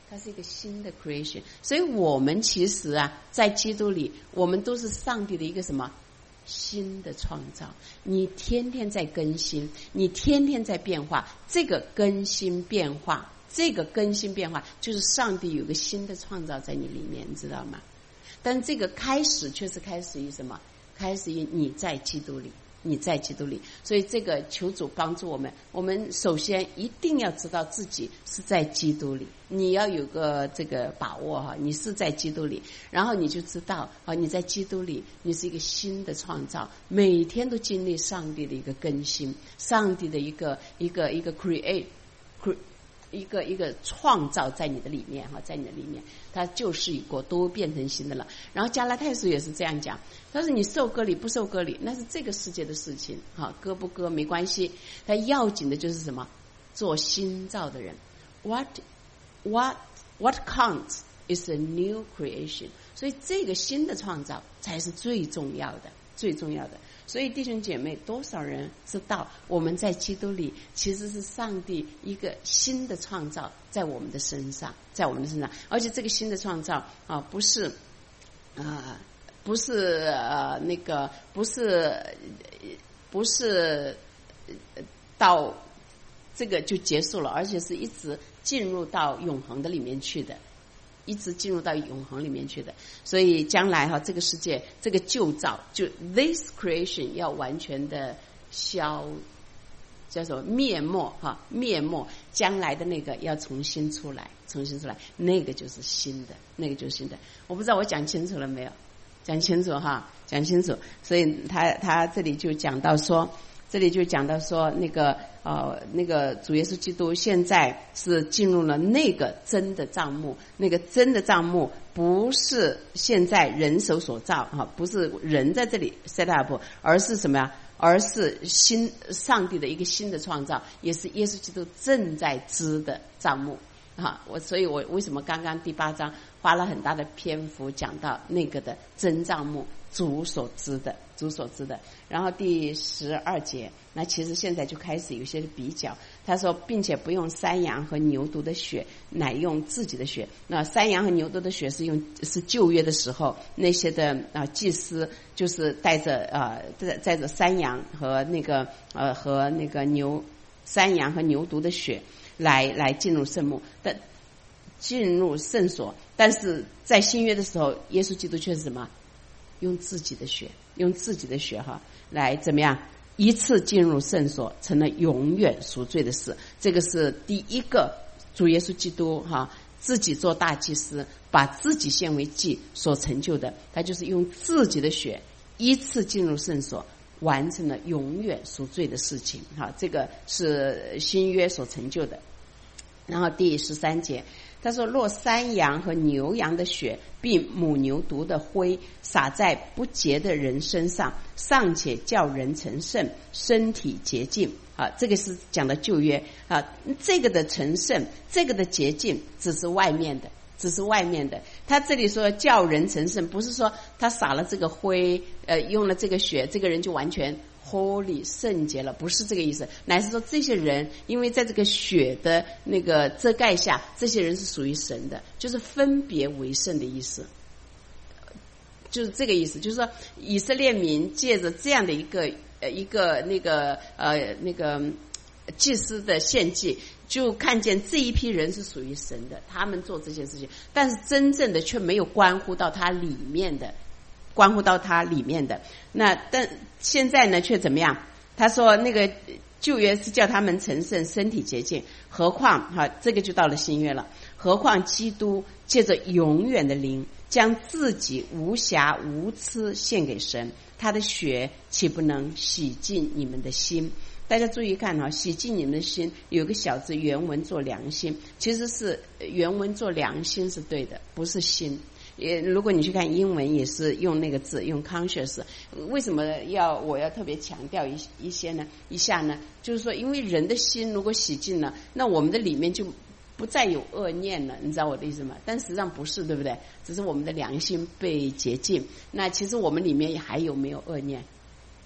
它是一个新的 creation。所以我们其实啊，在基督里，我们都是上帝的一个什么新的创造。你天天在更新，你天天在变化，这个更新变化，这个更新变化，就是上帝有个新的创造在你里面，你知道吗？但这个开始却是开始于什么？开始于你在基督里，你在基督里。所以这个求主帮助我们，我们首先一定要知道自己是在基督里，你要有个这个把握哈，你是在基督里，然后你就知道啊，你在基督里，你是一个新的创造，每天都经历上帝的一个更新，上帝的一个一个一个 create create。一个一个创造在你的里面哈，在你的里面，它旧事已过，都变成新的了。然后加拉太书也是这样讲，他说你受割礼不受割礼，那是这个世界的事情哈，割不割没关系，它要紧的就是什么？做新造的人。What what what counts is a new creation。所以这个新的创造才是最重要的，最重要的。所以弟兄姐妹，多少人知道我们在基督里其实是上帝一个新的创造在我们的身上，在我们的身上，而且这个新的创造啊，不是啊、呃，不是呃那个，不是不是到这个就结束了，而且是一直进入到永恒的里面去的。一直进入到永恒里面去的，所以将来哈，这个世界这个旧造就 this creation 要完全的消，叫什么灭没哈，灭没，将来的那个要重新出来，重新出来，那个就是新的，那个就是新的。我不知道我讲清楚了没有？讲清楚哈，讲清楚。所以他他这里就讲到说。这里就讲到说，那个呃，那个主耶稣基督现在是进入了那个真的帐幕，那个真的帐幕不是现在人手所造哈，不是人在这里 set up， 而是什么呀？而是新上帝的一个新的创造，也是耶稣基督正在织的帐幕啊。我所以，我为什么刚刚第八章花了很大的篇幅讲到那个的真帐幕，主所织的。主所知的。然后第十二节，那其实现在就开始有些比较。他说，并且不用山羊和牛犊的血，乃用自己的血。那山羊和牛犊的血是用是旧约的时候那些的啊、呃、祭司就是带着啊带带着山羊和那个呃和那个牛山羊和牛犊的血来来进入圣幕的进入圣所。但是在新约的时候，耶稣基督却是什么？用自己的血。用自己的血哈来怎么样一次进入圣所，成了永远赎罪的事。这个是第一个主耶稣基督哈自己做大祭司，把自己献为祭所成就的。他就是用自己的血一次进入圣所，完成了永远赎罪的事情哈。这个是新约所成就的。然后第十三节。他说，若山羊和牛羊的血并母牛犊的灰洒在不洁的人身上，尚且叫人成圣，身体洁净啊，这个是讲的旧约啊。这个的成圣，这个的洁净只是外面的，只是外面的。他这里说叫人成圣，不是说他洒了这个灰呃用了这个血，这个人就完全holy 圣洁了，不是这个意思，乃是说这些人因为在这个血的那个遮盖下，这些人是属于神的，就是分别为圣的意思，就是这个意思，就是说以色列民借着这样的一个呃一个那个呃那个祭司的献祭，就看见这一批人是属于神的，他们做这些事情，但是真正的却没有关乎到他里面的。关乎到他里面的。那但现在呢却怎么样？他说那个旧约是叫他们成圣，身体洁净，何况哈这个就到了新约了。何况基督借着永远的灵，将自己无瑕无疵献给神，他的血岂不能洗净你们的心？大家注意看哈，洗净你们的心，有个小字原文做良心，其实是原文做良心是对的，不是心。也如果你去看英文也是用那个字，用 conscious。 为什么要我要特别强调一一些呢一下呢？就是说因为人的心如果洗净了，那我们的里面就不再有恶念了，你知道我的意思吗？但实际上不是，对不对？只是我们的良心被洁净。那其实我们里面还有没有恶念？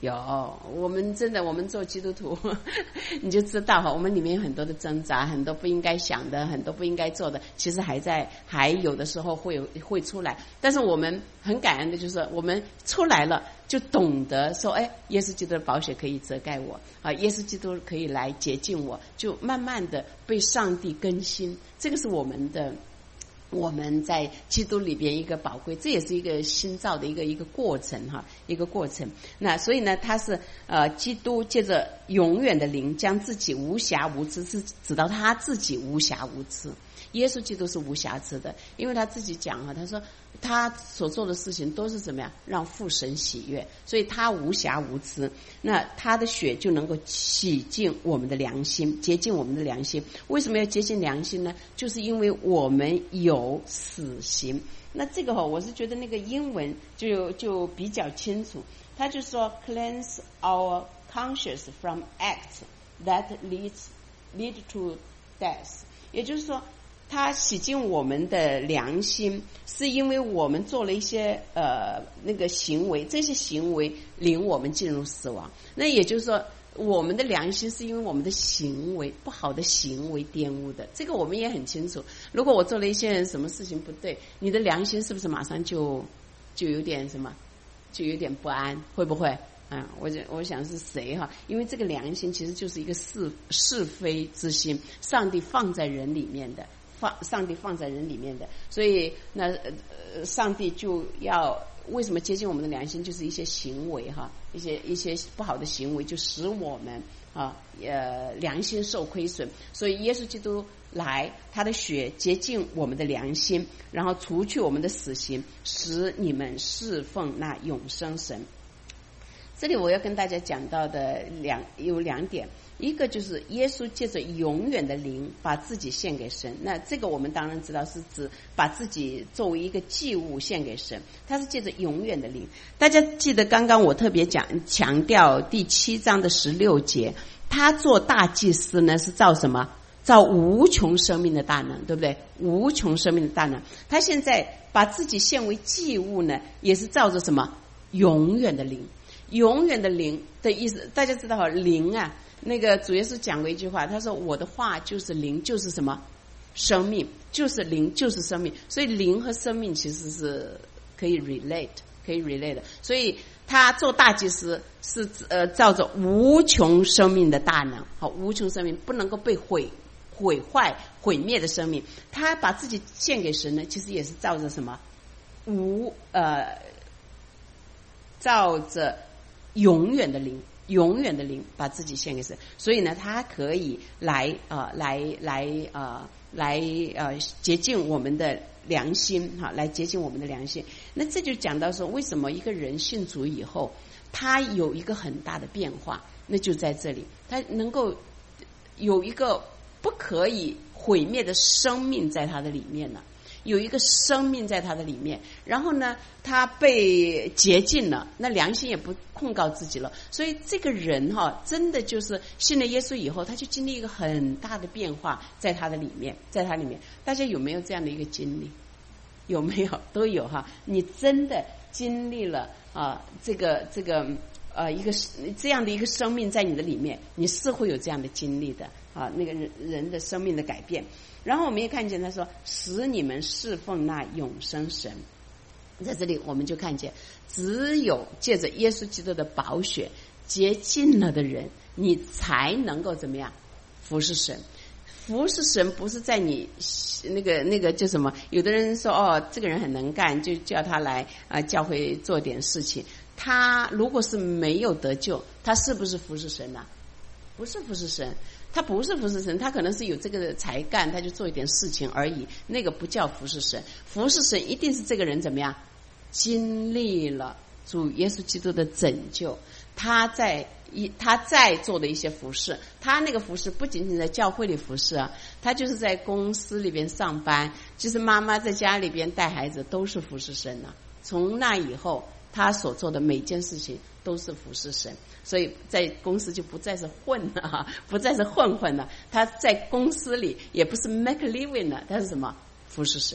有，我们真的，我们做基督徒，你就知道哈，我们里面有很多的挣扎，很多不应该想的，很多不应该做的，其实还在，还有的时候会有会出来。但是我们很感恩的就是，我们出来了，就懂得说，哎，耶稣基督的宝血可以遮盖我啊，耶稣基督可以来洁净我，就慢慢的被上帝更新。这个是我们的。我们在基督里边一个宝贵，这也是一个新造的一个一个过程哈，一个过程。那所以呢，他是呃，基督借着永远的灵，将自己无瑕无疵，是指到他自己无瑕无疵。耶稣基督是无瑕疵的，因为他自己讲哈，他说他所做的事情都是怎么样让父神喜悦，所以他无瑕无疵。那他的血就能够洗净我们的良心，洁净我们的良心。为什么要洁净良心呢？就是因为我们有死刑。那这个哈，我是觉得那个英文就就比较清楚，他就说 cleanse our conscience from acts that leads lead to death， 也就是说他洗净我们的良心，是因为我们做了一些呃那个行为，这些行为领我们进入死亡。那也就是说，我们的良心是因为我们的行为不好的行为玷污的。这个我们也很清楚。如果我做了一些什么事情不对，你的良心是不是马上就就有点什么，就有点不安？会不会？啊，我我想是谁哈？因为这个良心其实就是一个是是非之心，上帝放在人里面的。放上帝放在人里面的，所以那呃，上帝就要为什么接近我们的良心，就是一些行为哈，一些一些不好的行为，就使我们啊呃良心受亏损。所以耶稣基督来，他的血洁净我们的良心，然后除去我们的死刑，使你们侍奉那永生神。这里我要跟大家讲到的两有两点。一个就是耶稣借着永远的灵把自己献给神，那这个我们当然知道是指把自己作为一个祭物献给神，他是借着永远的灵。大家记得刚刚我特别讲强调第七章的十六节，他做大祭司呢是造什么？造无穷生命的大能，对不对？无穷生命的大能，他现在把自己献为祭物呢，也是照着什么？永远的灵。永远的灵的意思，大家知道灵啊，那个主耶稣讲过一句话，他说我的话就是灵，就是什么？生命，就是灵，就是生命。所以灵和生命其实是可以 relate， 可以 relate 的。所以他做大祭司是呃照着无穷生命的大能，好，无穷生命不能够被毁毁坏毁灭的生命，他把自己献给神呢，其实也是照着什么？无呃照着永远的灵，永远的灵把自己献给神，所以呢，他可以来啊、呃，来来啊、呃，来呃洁净我们的良心哈，来洁净我们的良心。那这就讲到说，为什么一个人信主以后，他有一个很大的变化，那就在这里，他能够有一个不可以毁灭的生命在他的里面呢。有一个生命在他的里面，然后呢，他被洁净了，那良心也不控告自己了。所以这个人哈，真的就是信了耶稣以后，他就经历一个很大的变化在他的里面，在他里面。大家有没有这样的一个经历？有没有？都有哈。你真的经历了啊，这个这个呃一个这样的一个生命在你的里面，你是会有这样的经历的啊，那个人人的生命的改变。然后我们也看见他说，使你们侍奉那永生神。在这里我们就看见，只有借着耶稣基督的宝血洁净了的人，你才能够怎么样服侍神。服侍神不是在你那个那个叫什么？有的人说哦，这个人很能干，就叫他来啊、呃、教会做点事情。他如果是没有得救，他是不是服侍神啊？不是服侍神。他不是服侍神，他可能是有这个才干，他就做一点事情而已，那个不叫服侍神。服侍神一定是这个人怎么样经历了主耶稣基督的拯救，他在一他在做的一些服侍，他那个服侍不仅仅在教会里服侍啊，他就是在公司里边上班，就是妈妈在家里边带孩子，都是服侍神啊。从那以后，他所做的每件事情都是服侍神，所以在公司就不再是混了哈，不再是混混了。他在公司里也不是 make living 了，他是什么？服侍神，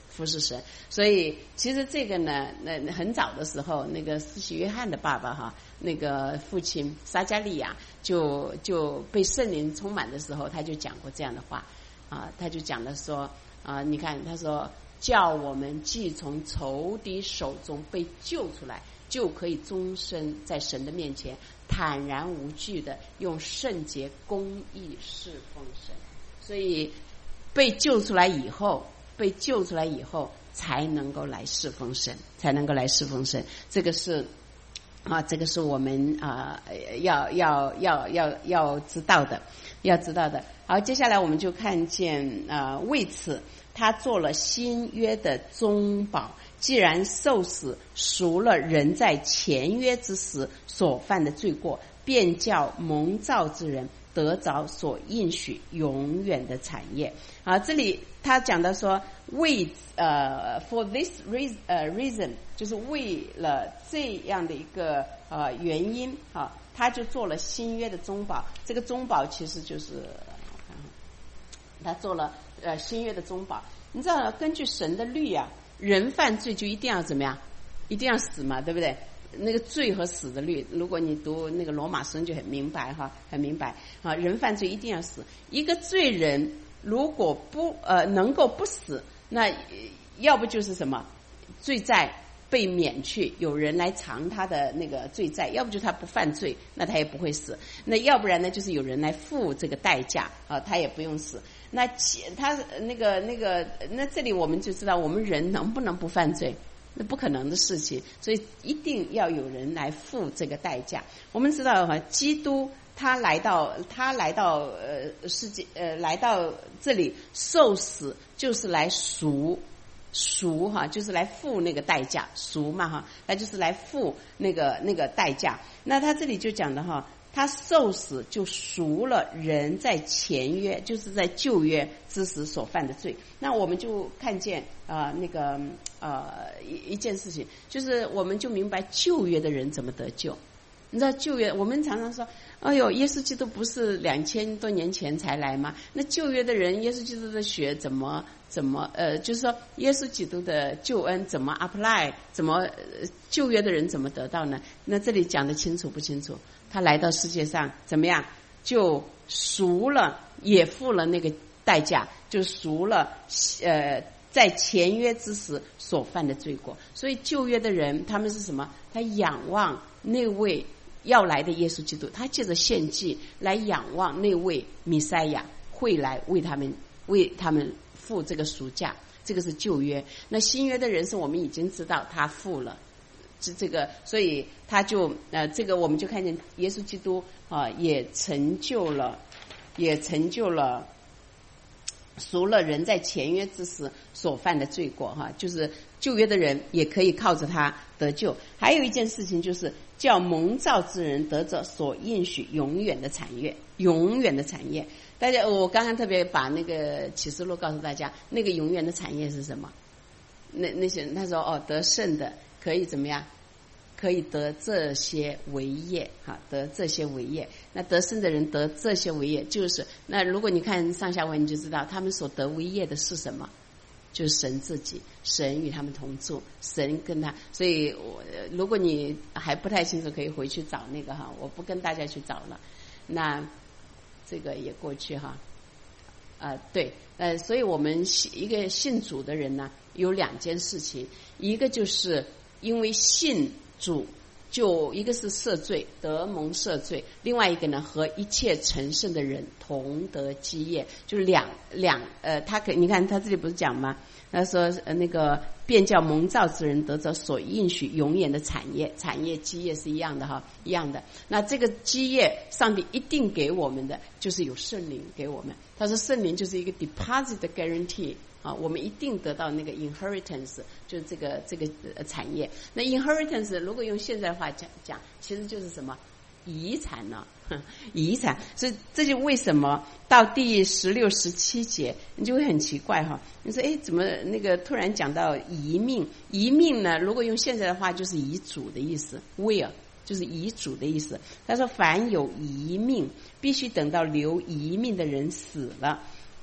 服侍神。所以其实这个呢，那很早的时候，那个施洗约翰的爸爸哈，那个父亲撒加利亚就就被圣灵充满的时候，他就讲过这样的话啊，他就讲了说啊，你看他说，叫我们既从仇敌手中被救出来，就可以终身在神的面前坦然无惧的用圣洁公义侍奉神。所以被救出来以后，被救出来以后才能够来侍奉神，才能够来侍奉神。这个是啊，这个是我们啊、呃、要要要要要知道的，要知道的。好，接下来我们就看见啊、呃，为此他做了新约的中保。既然受死赎了人在前约之时所犯的罪过，便叫蒙召之人得着所应许永远的产业。啊，这里他讲到说，为呃 for this reason 呃 reason 就是为了这样的一个呃原因啊，他就做了新约的中保。这个中保其实就是他做了呃新约的中保。你知道，根据神的律啊，人犯罪就一定要怎么样？一定要死嘛，对不对？那个罪和死的律，如果你读那个罗马书就很明白哈，很明白啊。人犯罪一定要死。一个罪人如果不呃能够不死，那要不就是什么罪债被免去，有人来偿他的那个罪债；要不就他不犯罪，那他也不会死；那要不然呢，就是有人来付这个代价啊，他也不用死。那他那个那个那这里我们就知道，我们人能不能不犯罪？那不可能的事情，所以一定要有人来付这个代价。我们知道哈，基督他来到他来到呃世界呃来到这里受死，就是来赎赎哈，就是来付那个代价，赎嘛哈，那就是来付那个那个代价。那他这里就讲的哈，他受死就赎了人在前约，就是在旧约之时所犯的罪。那我们就看见啊、呃、那个呃一一件事情，就是我们就明白旧约的人怎么得救。你知道旧约，我们常常说，哎呦，耶稣基督不是两千多年前才来吗？那旧约的人，耶稣基督的血怎么怎么呃，就是说耶稣基督的救恩怎么 apply， 怎么、呃、旧约的人怎么得到呢？那这里讲得清楚不清楚？他来到世界上怎么样？就赎了，也付了那个代价，就赎了呃在前约之时所犯的罪过。所以旧约的人他们是什么？他仰望那位要来的耶稣基督，他借着献祭来仰望那位弥赛亚会来为他们为他们付这个赎价。这个是旧约。那新约的人是我们已经知道他付了这这个，所以他就呃这个我们就看见耶稣基督啊、呃、也成就了也成就了赎了人在前约之时所犯的罪过哈，就是旧约的人也可以靠着他得救。还有一件事情就是叫蒙召之人得着所应许永远的产业，永远的产业。大家，我刚刚特别把那个启示录告诉大家，那个永远的产业是什么？那那些人他说哦，得胜的可以怎么样？可以得这些为业哈，得这些为业。那得胜的人得这些为业，就是那如果你看上下文，你就知道他们所得为业的是什么，就是神自己，神与他们同住，神跟他。所以我如果你还不太清楚，可以回去找那个哈，我不跟大家去找了。那这个也过去哈，啊、呃、对，呃，所以我们一个信主的人呢，有两件事情，一个就是因为信主，就一个是赦罪，得蒙赦罪，另外一个呢，和一切成圣的人同得基业，就是两两呃，他可你看他这里不是讲吗？他说呃那个便叫蒙召之人得着所应许永远的产业，产业基业是一样的哈，一样的。那这个基业，上帝一定给我们的就是有圣灵给我们。他说圣灵就是一个 deposit guarantee。啊，我们一定得到那个 inheritance， 就是这个这个产业。那 inheritance 如果用现在的话讲讲，其实就是什么遗产呢、啊？遗产。所以这就为什么到第十六、十七节，你就会很奇怪哈。你说，哎，怎么那个突然讲到遗命？遗命呢？如果用现在的话，就是遗嘱的意思 ，will 就是遗嘱的意思。他说，凡有遗命，必须等到留遗命的人死了。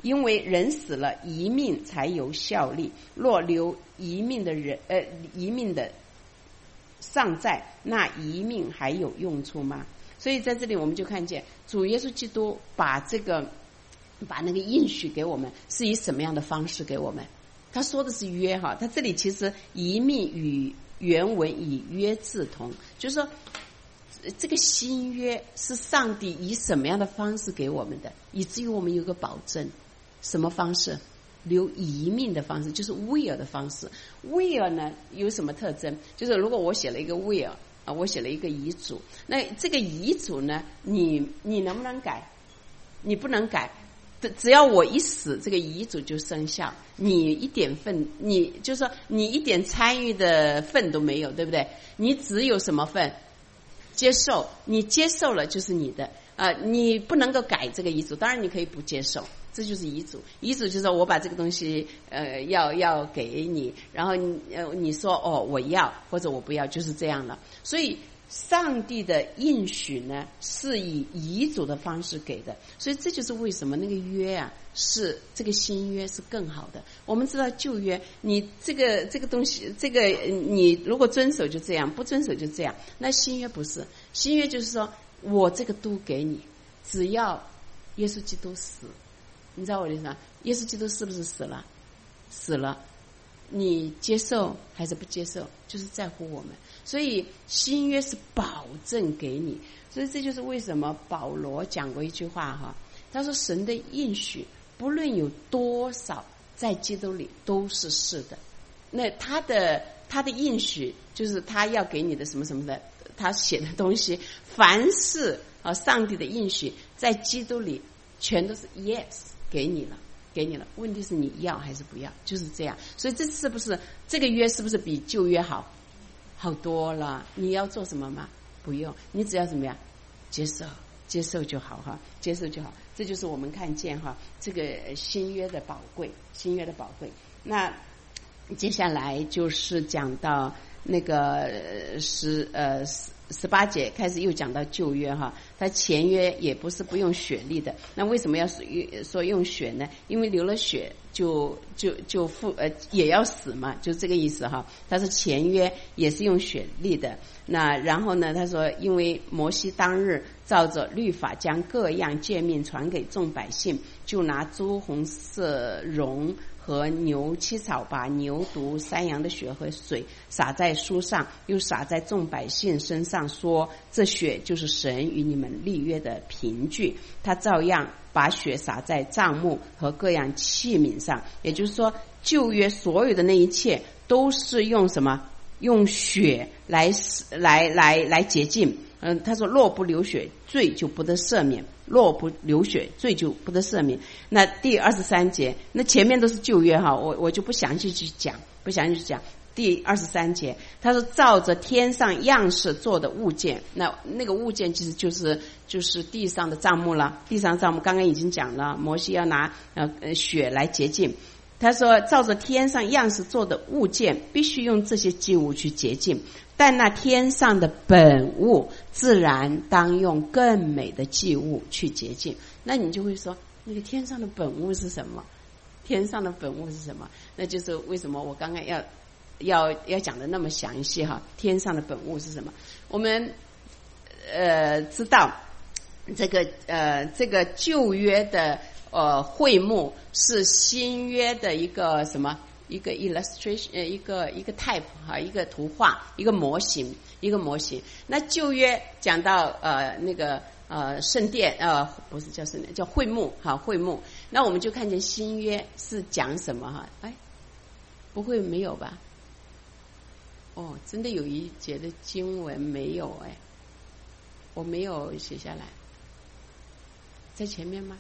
因为人死了，一命才有效力。若留一命的人，呃，一命的尚在，那一命还有用处吗？所以在这里我们就看见主耶稣基督把这个把那个应许给我们，是以什么样的方式给我们？他说的是约哈，他这里其实一命与原文以约字同，就是说这个新约是上帝以什么样的方式给我们的，以至于我们有个保证。什么方式？留遗命的方式，就是 will 的方式。will 呢有什么特征？就是如果我写了一个 will 啊，我写了一个遗嘱，那这个遗嘱呢，你你能不能改？你不能改，只要我一死，这个遗嘱就生效，你一点份，你就是说你一点参与的份都没有，对不对？你只有什么份？接受，你接受了就是你的啊、呃，你不能够改这个遗嘱，当然你可以不接受，这就是遗嘱。遗嘱就是我把这个东西呃要要给你，然后你呃你说哦我要或者我不要，就是这样了。所以上帝的应许呢是以遗嘱的方式给的，所以这就是为什么那个约啊是这个新约是更好的。我们知道旧约你这个这个东西，这个你如果遵守就这样，不遵守就这样。那新约不是，新约就是说我这个都给你，只要耶稣基督死。你知道我的意思吗？耶稣基督是不是死了？死了，你接受还是不接受，就是在乎我们。所以新约是保证给你，所以这就是为什么保罗讲过一句话哈，他说神的应许不论有多少，在基督里都是是的。那他的他的应许就是他要给你的什么什么的，他写的东西，凡是啊上帝的应许在基督里全都是 yes 给你了，给你了。问题是你要还是不要，就是这样。所以这是不是这个约是不是比旧约好？好多了。你要做什么吗？不用，你只要怎么样？接受，接受就好哈，接受就好。这就是我们看见哈这个新约的宝贵，新约的宝贵。那接下来就是讲到那个十呃十八节开始又讲到旧约哈，它前约也不是不用血力的。那为什么要说用血呢？因为流了血就就就复呃也要死嘛，就这个意思哈。他说前约也是用血力的。那然后呢，他说因为摩西当日照着律法将各样诫命传给众百姓，就拿朱红色绒和牛七草，把牛犊山羊的血和水洒在书上，又洒在众百姓身上，说这血就是神与你们立约的凭据。他照样把血洒在帐幕和各样器皿上。也就是说旧约所有的那一切都是用什么？用血来来来来洁净。嗯，他说若不流血，罪就不得赦免；若不流血，罪就不得赦免。那第二十三节，那前面都是旧约哈，我我就不详细去讲，不详细去讲。第二十三节，他说照着天上样式做的物件，那那个物件其实就是就是地上的帐幕了。地上帐幕刚刚已经讲了，摩西要拿呃血来洁净。他说照着天上样式做的物件，必须用这些祭物去洁净。但那天上的本物自然当用更美的祭物去洁净。那你就会说，那个天上的本物是什么？天上的本物是什么？那就是为什么我刚刚要要要讲的那么详细哈。天上的本物是什么？我们呃知道这个呃这个旧约的呃会幕是新约的一个什么？一个 illustration 呃一个一个 type 哈，一个图画，一个模型，一个模型。那旧约讲到呃那个呃圣殿呃不是叫圣殿，叫会幕哈，会幕。那我们就看见新约是讲什么哈？哎，不会没有吧？哦，真的有一节的经文没有哎，我没有写下来，在前面吗？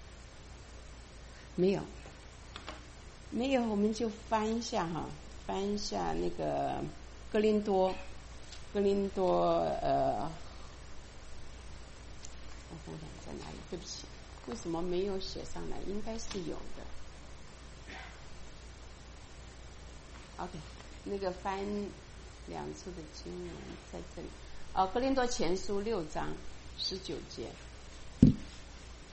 没有。没有，我们就翻一下哈，翻一下那个哥林多，哥林多呃，我看看在哪里？对不起，为什么没有写上来？应该是有的。OK， 那个翻两次的经文在这里。哦，哥林多前书六章十九节。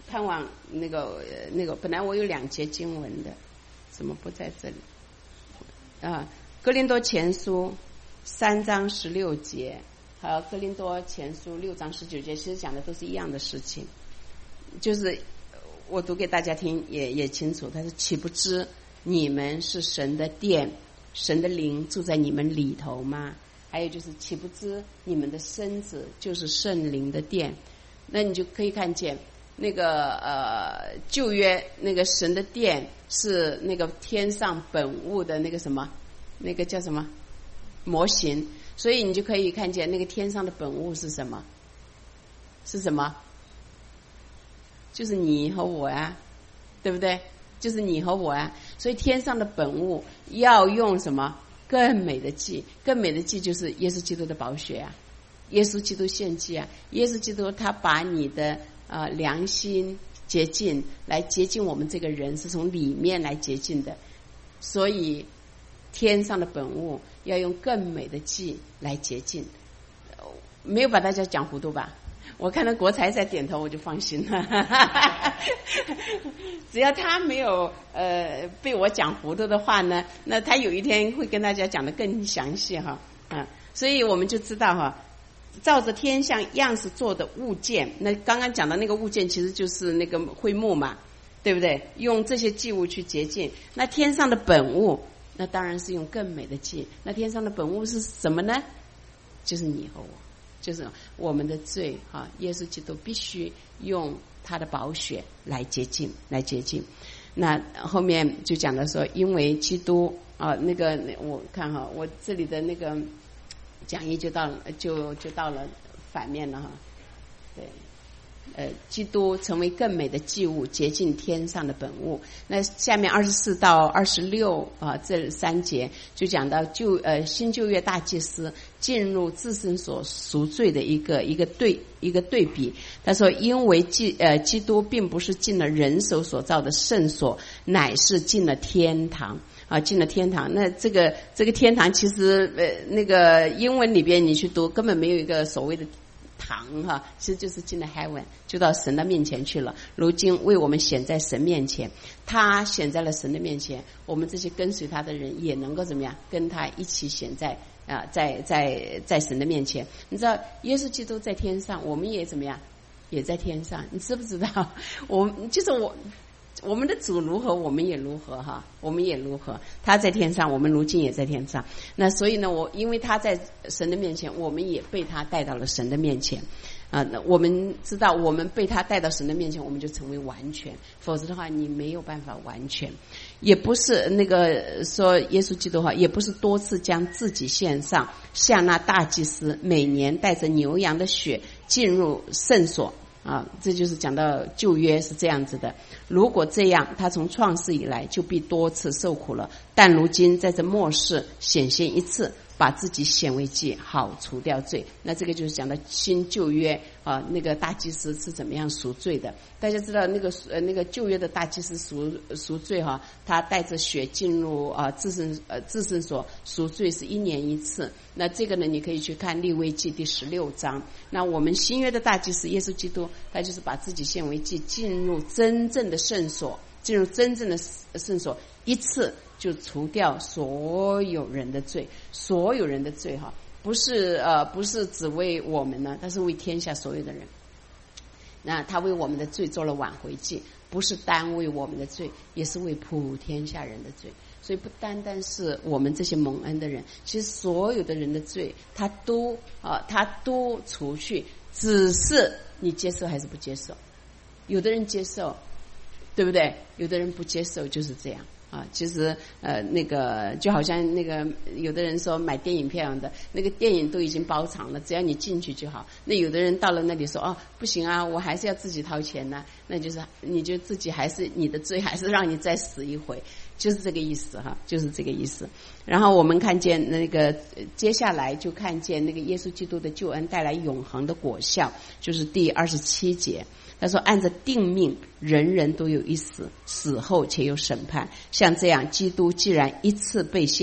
盼望那个那个，本来我有两节经文的，怎么不在这里？啊，哥林多前书三章十六节，还有哥林多前书六章十九节，其实讲的都是一样的事情。就是我读给大家听，也也清楚，他说：“岂不知你们是神的殿，神的灵住在你们里头吗？”还有就是，岂不知你们的身子就是圣灵的殿？那你就可以看见。那个呃，旧约那个神的殿是那个天上本物的那个什么，那个叫什么模型，所以你就可以看见那个天上的本物是什么？是什么？就是你和我呀、啊，对不对？就是你和我呀、啊。所以天上的本物要用什么更美的祭？更美的祭就是耶稣基督的宝血啊，耶稣基督献祭啊，耶稣基督他把你的。啊、呃，良心洁净，来洁净我们这个人，是从里面来洁净的。所以，天上的本物要用更美的祭来洁净。没有把大家讲糊涂吧？我看到国才在点头，我就放心了。只要他没有呃被我讲糊涂的话呢，那他有一天会跟大家讲得更详细哈。啊，所以我们就知道哈。照着天象样式做的物件，那刚刚讲的那个物件其实就是那个会幕嘛，对不对？用这些祭物去洁净。那天上的本物，那当然是用更美的祭。那天上的本物是什么呢？就是你和我，就是我们的罪哈。耶稣基督必须用他的宝血来洁净，来洁净。那后面就讲了说，因为基督啊，那个我看哈，我这里的那个。讲义就到就就到了反面了哈，对，呃，基督成为更美的祭物，洁净天上的本物。那下面二十四到二十六啊这三节就讲到旧呃新旧约大祭司进入至圣所赎罪的一个一个对一个对比。他说，因为基呃基督并不是进了人手所造的圣所，乃是进了天堂。啊，进了天堂。那这个这个天堂其实呃那个英文里边你去读根本没有一个所谓的堂哈，其实就是进了 heaven， 就到神的面前去了。如今为我们显在神面前，他显在了神的面前，我们这些跟随他的人也能够怎么样，跟他一起显在啊，在在在神的面前。你知道耶稣基督在天上，我们也怎么样，也在天上。你知不知道？我就是我。我们的主如何，我们也如何哈，我们也如何。他在天上，我们如今也在天上。那所以呢，我因为他在神的面前，我们也被他带到了神的面前。啊，那我们知道，我们被他带到神的面前，我们就成为完全。否则的话，你没有办法完全。也不是那个说耶稣基督哈，也不是多次将自己献上，像那大祭司每年带着牛羊的血进入圣所。啊，这就是讲到旧约是这样子的。如果这样，他从创世以来就必多次受苦了。但如今在这末世显现一次，把自己显为祭，好除掉罪。那这个就是讲到新旧约啊，那个大祭司是怎么样赎罪的。大家知道那个呃那个旧约的大祭司赎赎罪哈、啊，他带着血进入啊至圣呃至圣所赎罪是一年一次。那这个呢，你可以去看利未记第十六章。那我们新约的大祭司耶稣基督，他就是把自己献为祭，进入真正的圣所，进入真正的圣所，一次就除掉所有人的罪，所有人的罪哈，不是呃不是只为我们呢，但是为天下所有的人。那他为我们的罪做了挽回祭，不是单为我们的罪，也是为普天下人的罪。所以不单单是我们这些蒙恩的人，其实所有的人的罪他都啊他都除去，只是你接受还是不接受。有的人接受，对不对？有的人不接受，就是这样啊。其实呃那个就好像那个有的人说买电影票的，那个电影都已经包场了，只要你进去就好。那有的人到了那里说哦不行啊，我还是要自己掏钱呢，那就是你就自己还是你的罪还是让你再死一回。就是这个意思哈，就是这个意思。然后我们看见那个接下来就看见那个耶稣基督的救恩带来永恒的果效，就是第二十七节。他说按着定命，人人都有一死，死后且有审判。像这样，基督既然一次被献，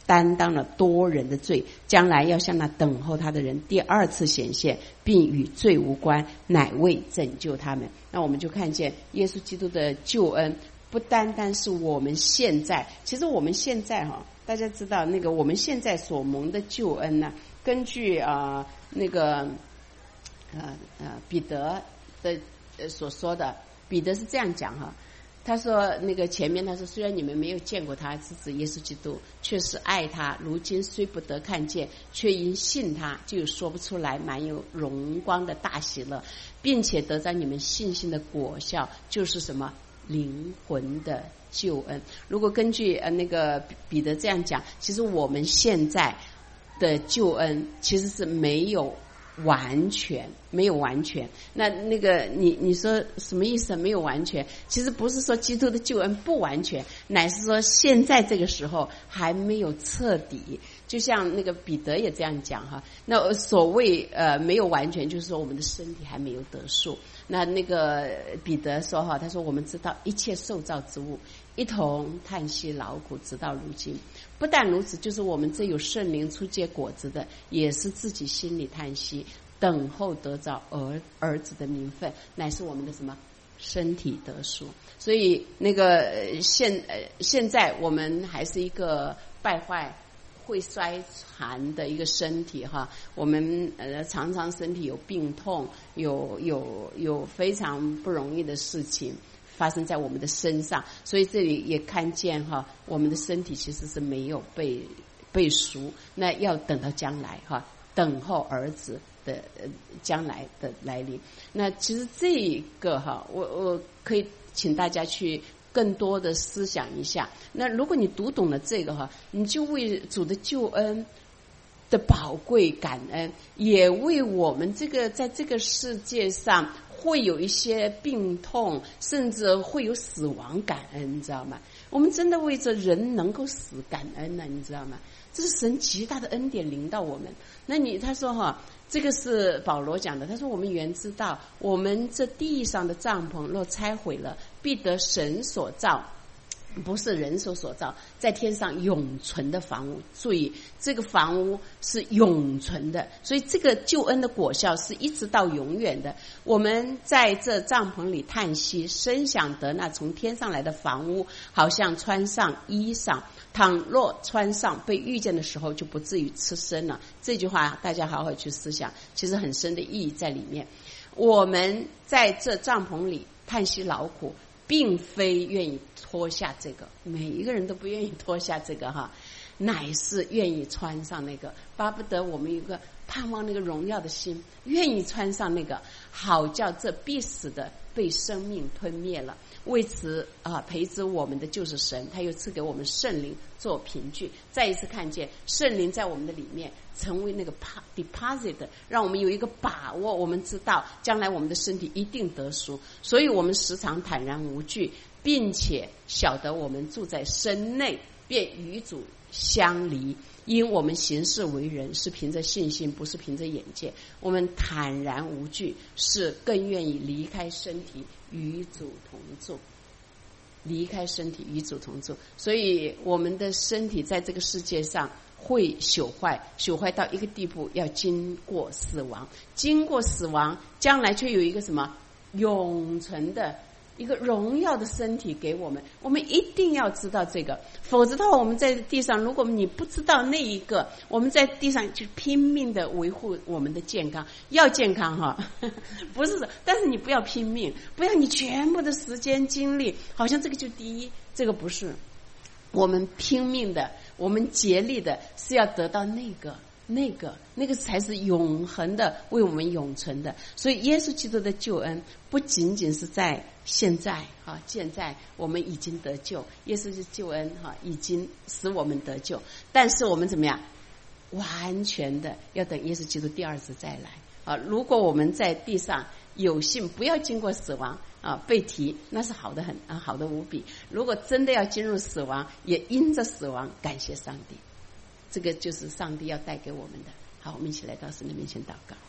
担当了多人的罪，将来要向那等候他的人第二次显现，并与罪无关，乃为拯救他们。那我们就看见耶稣基督的救恩不单单是我们现在，其实我们现在哈，大家知道那个我们现在所蒙的救恩呢，根据啊、呃、那个呃呃彼得的呃所说的，彼得是这样讲哈，他说那个前面他说，虽然你们没有见过他，是指耶稣基督，却是爱他，如今虽不得看见，却因信他，就有说不出来满有荣光的大喜乐，并且得着你们信心的果效，就是什么灵魂的救恩。如果根据呃那个彼得这样讲，其实我们现在的救恩其实是没有完全，没有完全。那那个你你说什么意思？没有完全，其实不是说基督的救恩不完全，乃是说现在这个时候还没有彻底。就像那个彼得也这样讲哈。那所谓呃没有完全，就是说我们的身体还没有得赎。那那个彼得说哈，他说我们知道一切受造之物一同叹息劳苦，直到如今。不但如此，就是我们这有圣灵出结果子的，也是自己心里叹息，等候得着儿儿子的名分，乃是我们的什么身体得赎。所以那个现呃现在我们还是一个败坏会衰残的一个身体哈，我们呃常常身体有病痛，有有有非常不容易的事情发生在我们的身上，所以这里也看见哈，我们的身体其实是没有被被赎，那要等到将来哈，等候儿子的呃将来的来临。那其实这个哈，我我可以请大家去更多的思想一下。那如果你读懂了这个哈，你就为主的救恩的宝贵感恩，也为我们这个在这个世界上会有一些病痛，甚至会有死亡感恩，你知道吗？我们真的为着人能够死感恩呢，你知道吗？这是神极大的恩典临到我们。那你他说哈，这个是保罗讲的，他说我们原知道，我们这地上的帐篷若拆毁了，必得神所造，不是人手所造，在天上永存的房屋。注意，这个房屋是永存的，所以这个救恩的果效是一直到永远的。我们在这帐篷里叹息，深想得那从天上来的房屋，好像穿上衣裳，倘若穿上，被遇见的时候就不至于吃身了。这句话大家好好去思想，其实很深的意义在里面。我们在这帐篷里叹息劳苦，并非愿意脱下这个，每一个人都不愿意脱下这个哈，乃是愿意穿上那个，巴不得我们有一个盼望那个荣耀的心，愿意穿上那个，好叫这必死的被生命吞灭了。为此啊，培植我们的就是神，他又赐给我们圣灵做凭据。再一次看见圣灵在我们的里面成为那个 deposit， 让我们有一个把握，我们知道将来我们的身体一定得赎，所以我们时常坦然无惧，并且晓得我们住在身内，便与主相离。因我们行事为人是凭着信心，不是凭着眼见。我们坦然无惧，是更愿意离开身体与主同住，离开身体与主同住。所以我们的身体在这个世界上会朽坏，朽坏到一个地步，要经过死亡，经过死亡，将来却有一个什么永存的一个荣耀的身体给我们。我们一定要知道这个，否则的话，我们在地上，如果你不知道那一个，我们在地上就拼命的维护我们的健康，要健康哈，不是，但是你不要拼命，不要你全部的时间精力，好像这个就第一，这个不是。我们拼命的，我们竭力的是要得到那个。那个那个才是永恒的，为我们永存的。所以耶稣基督的救恩不仅仅是在现在啊，现在我们已经得救，耶稣的救恩哈已经使我们得救，但是我们怎么样完全的要等耶稣基督第二次再来啊。如果我们在地上有幸不要经过死亡啊被提，那是好的很啊，好的无比。如果真的要进入死亡，也因着死亡感谢上帝。这个就是上帝要带给我们的。好，我们一起来到神的面前祷告。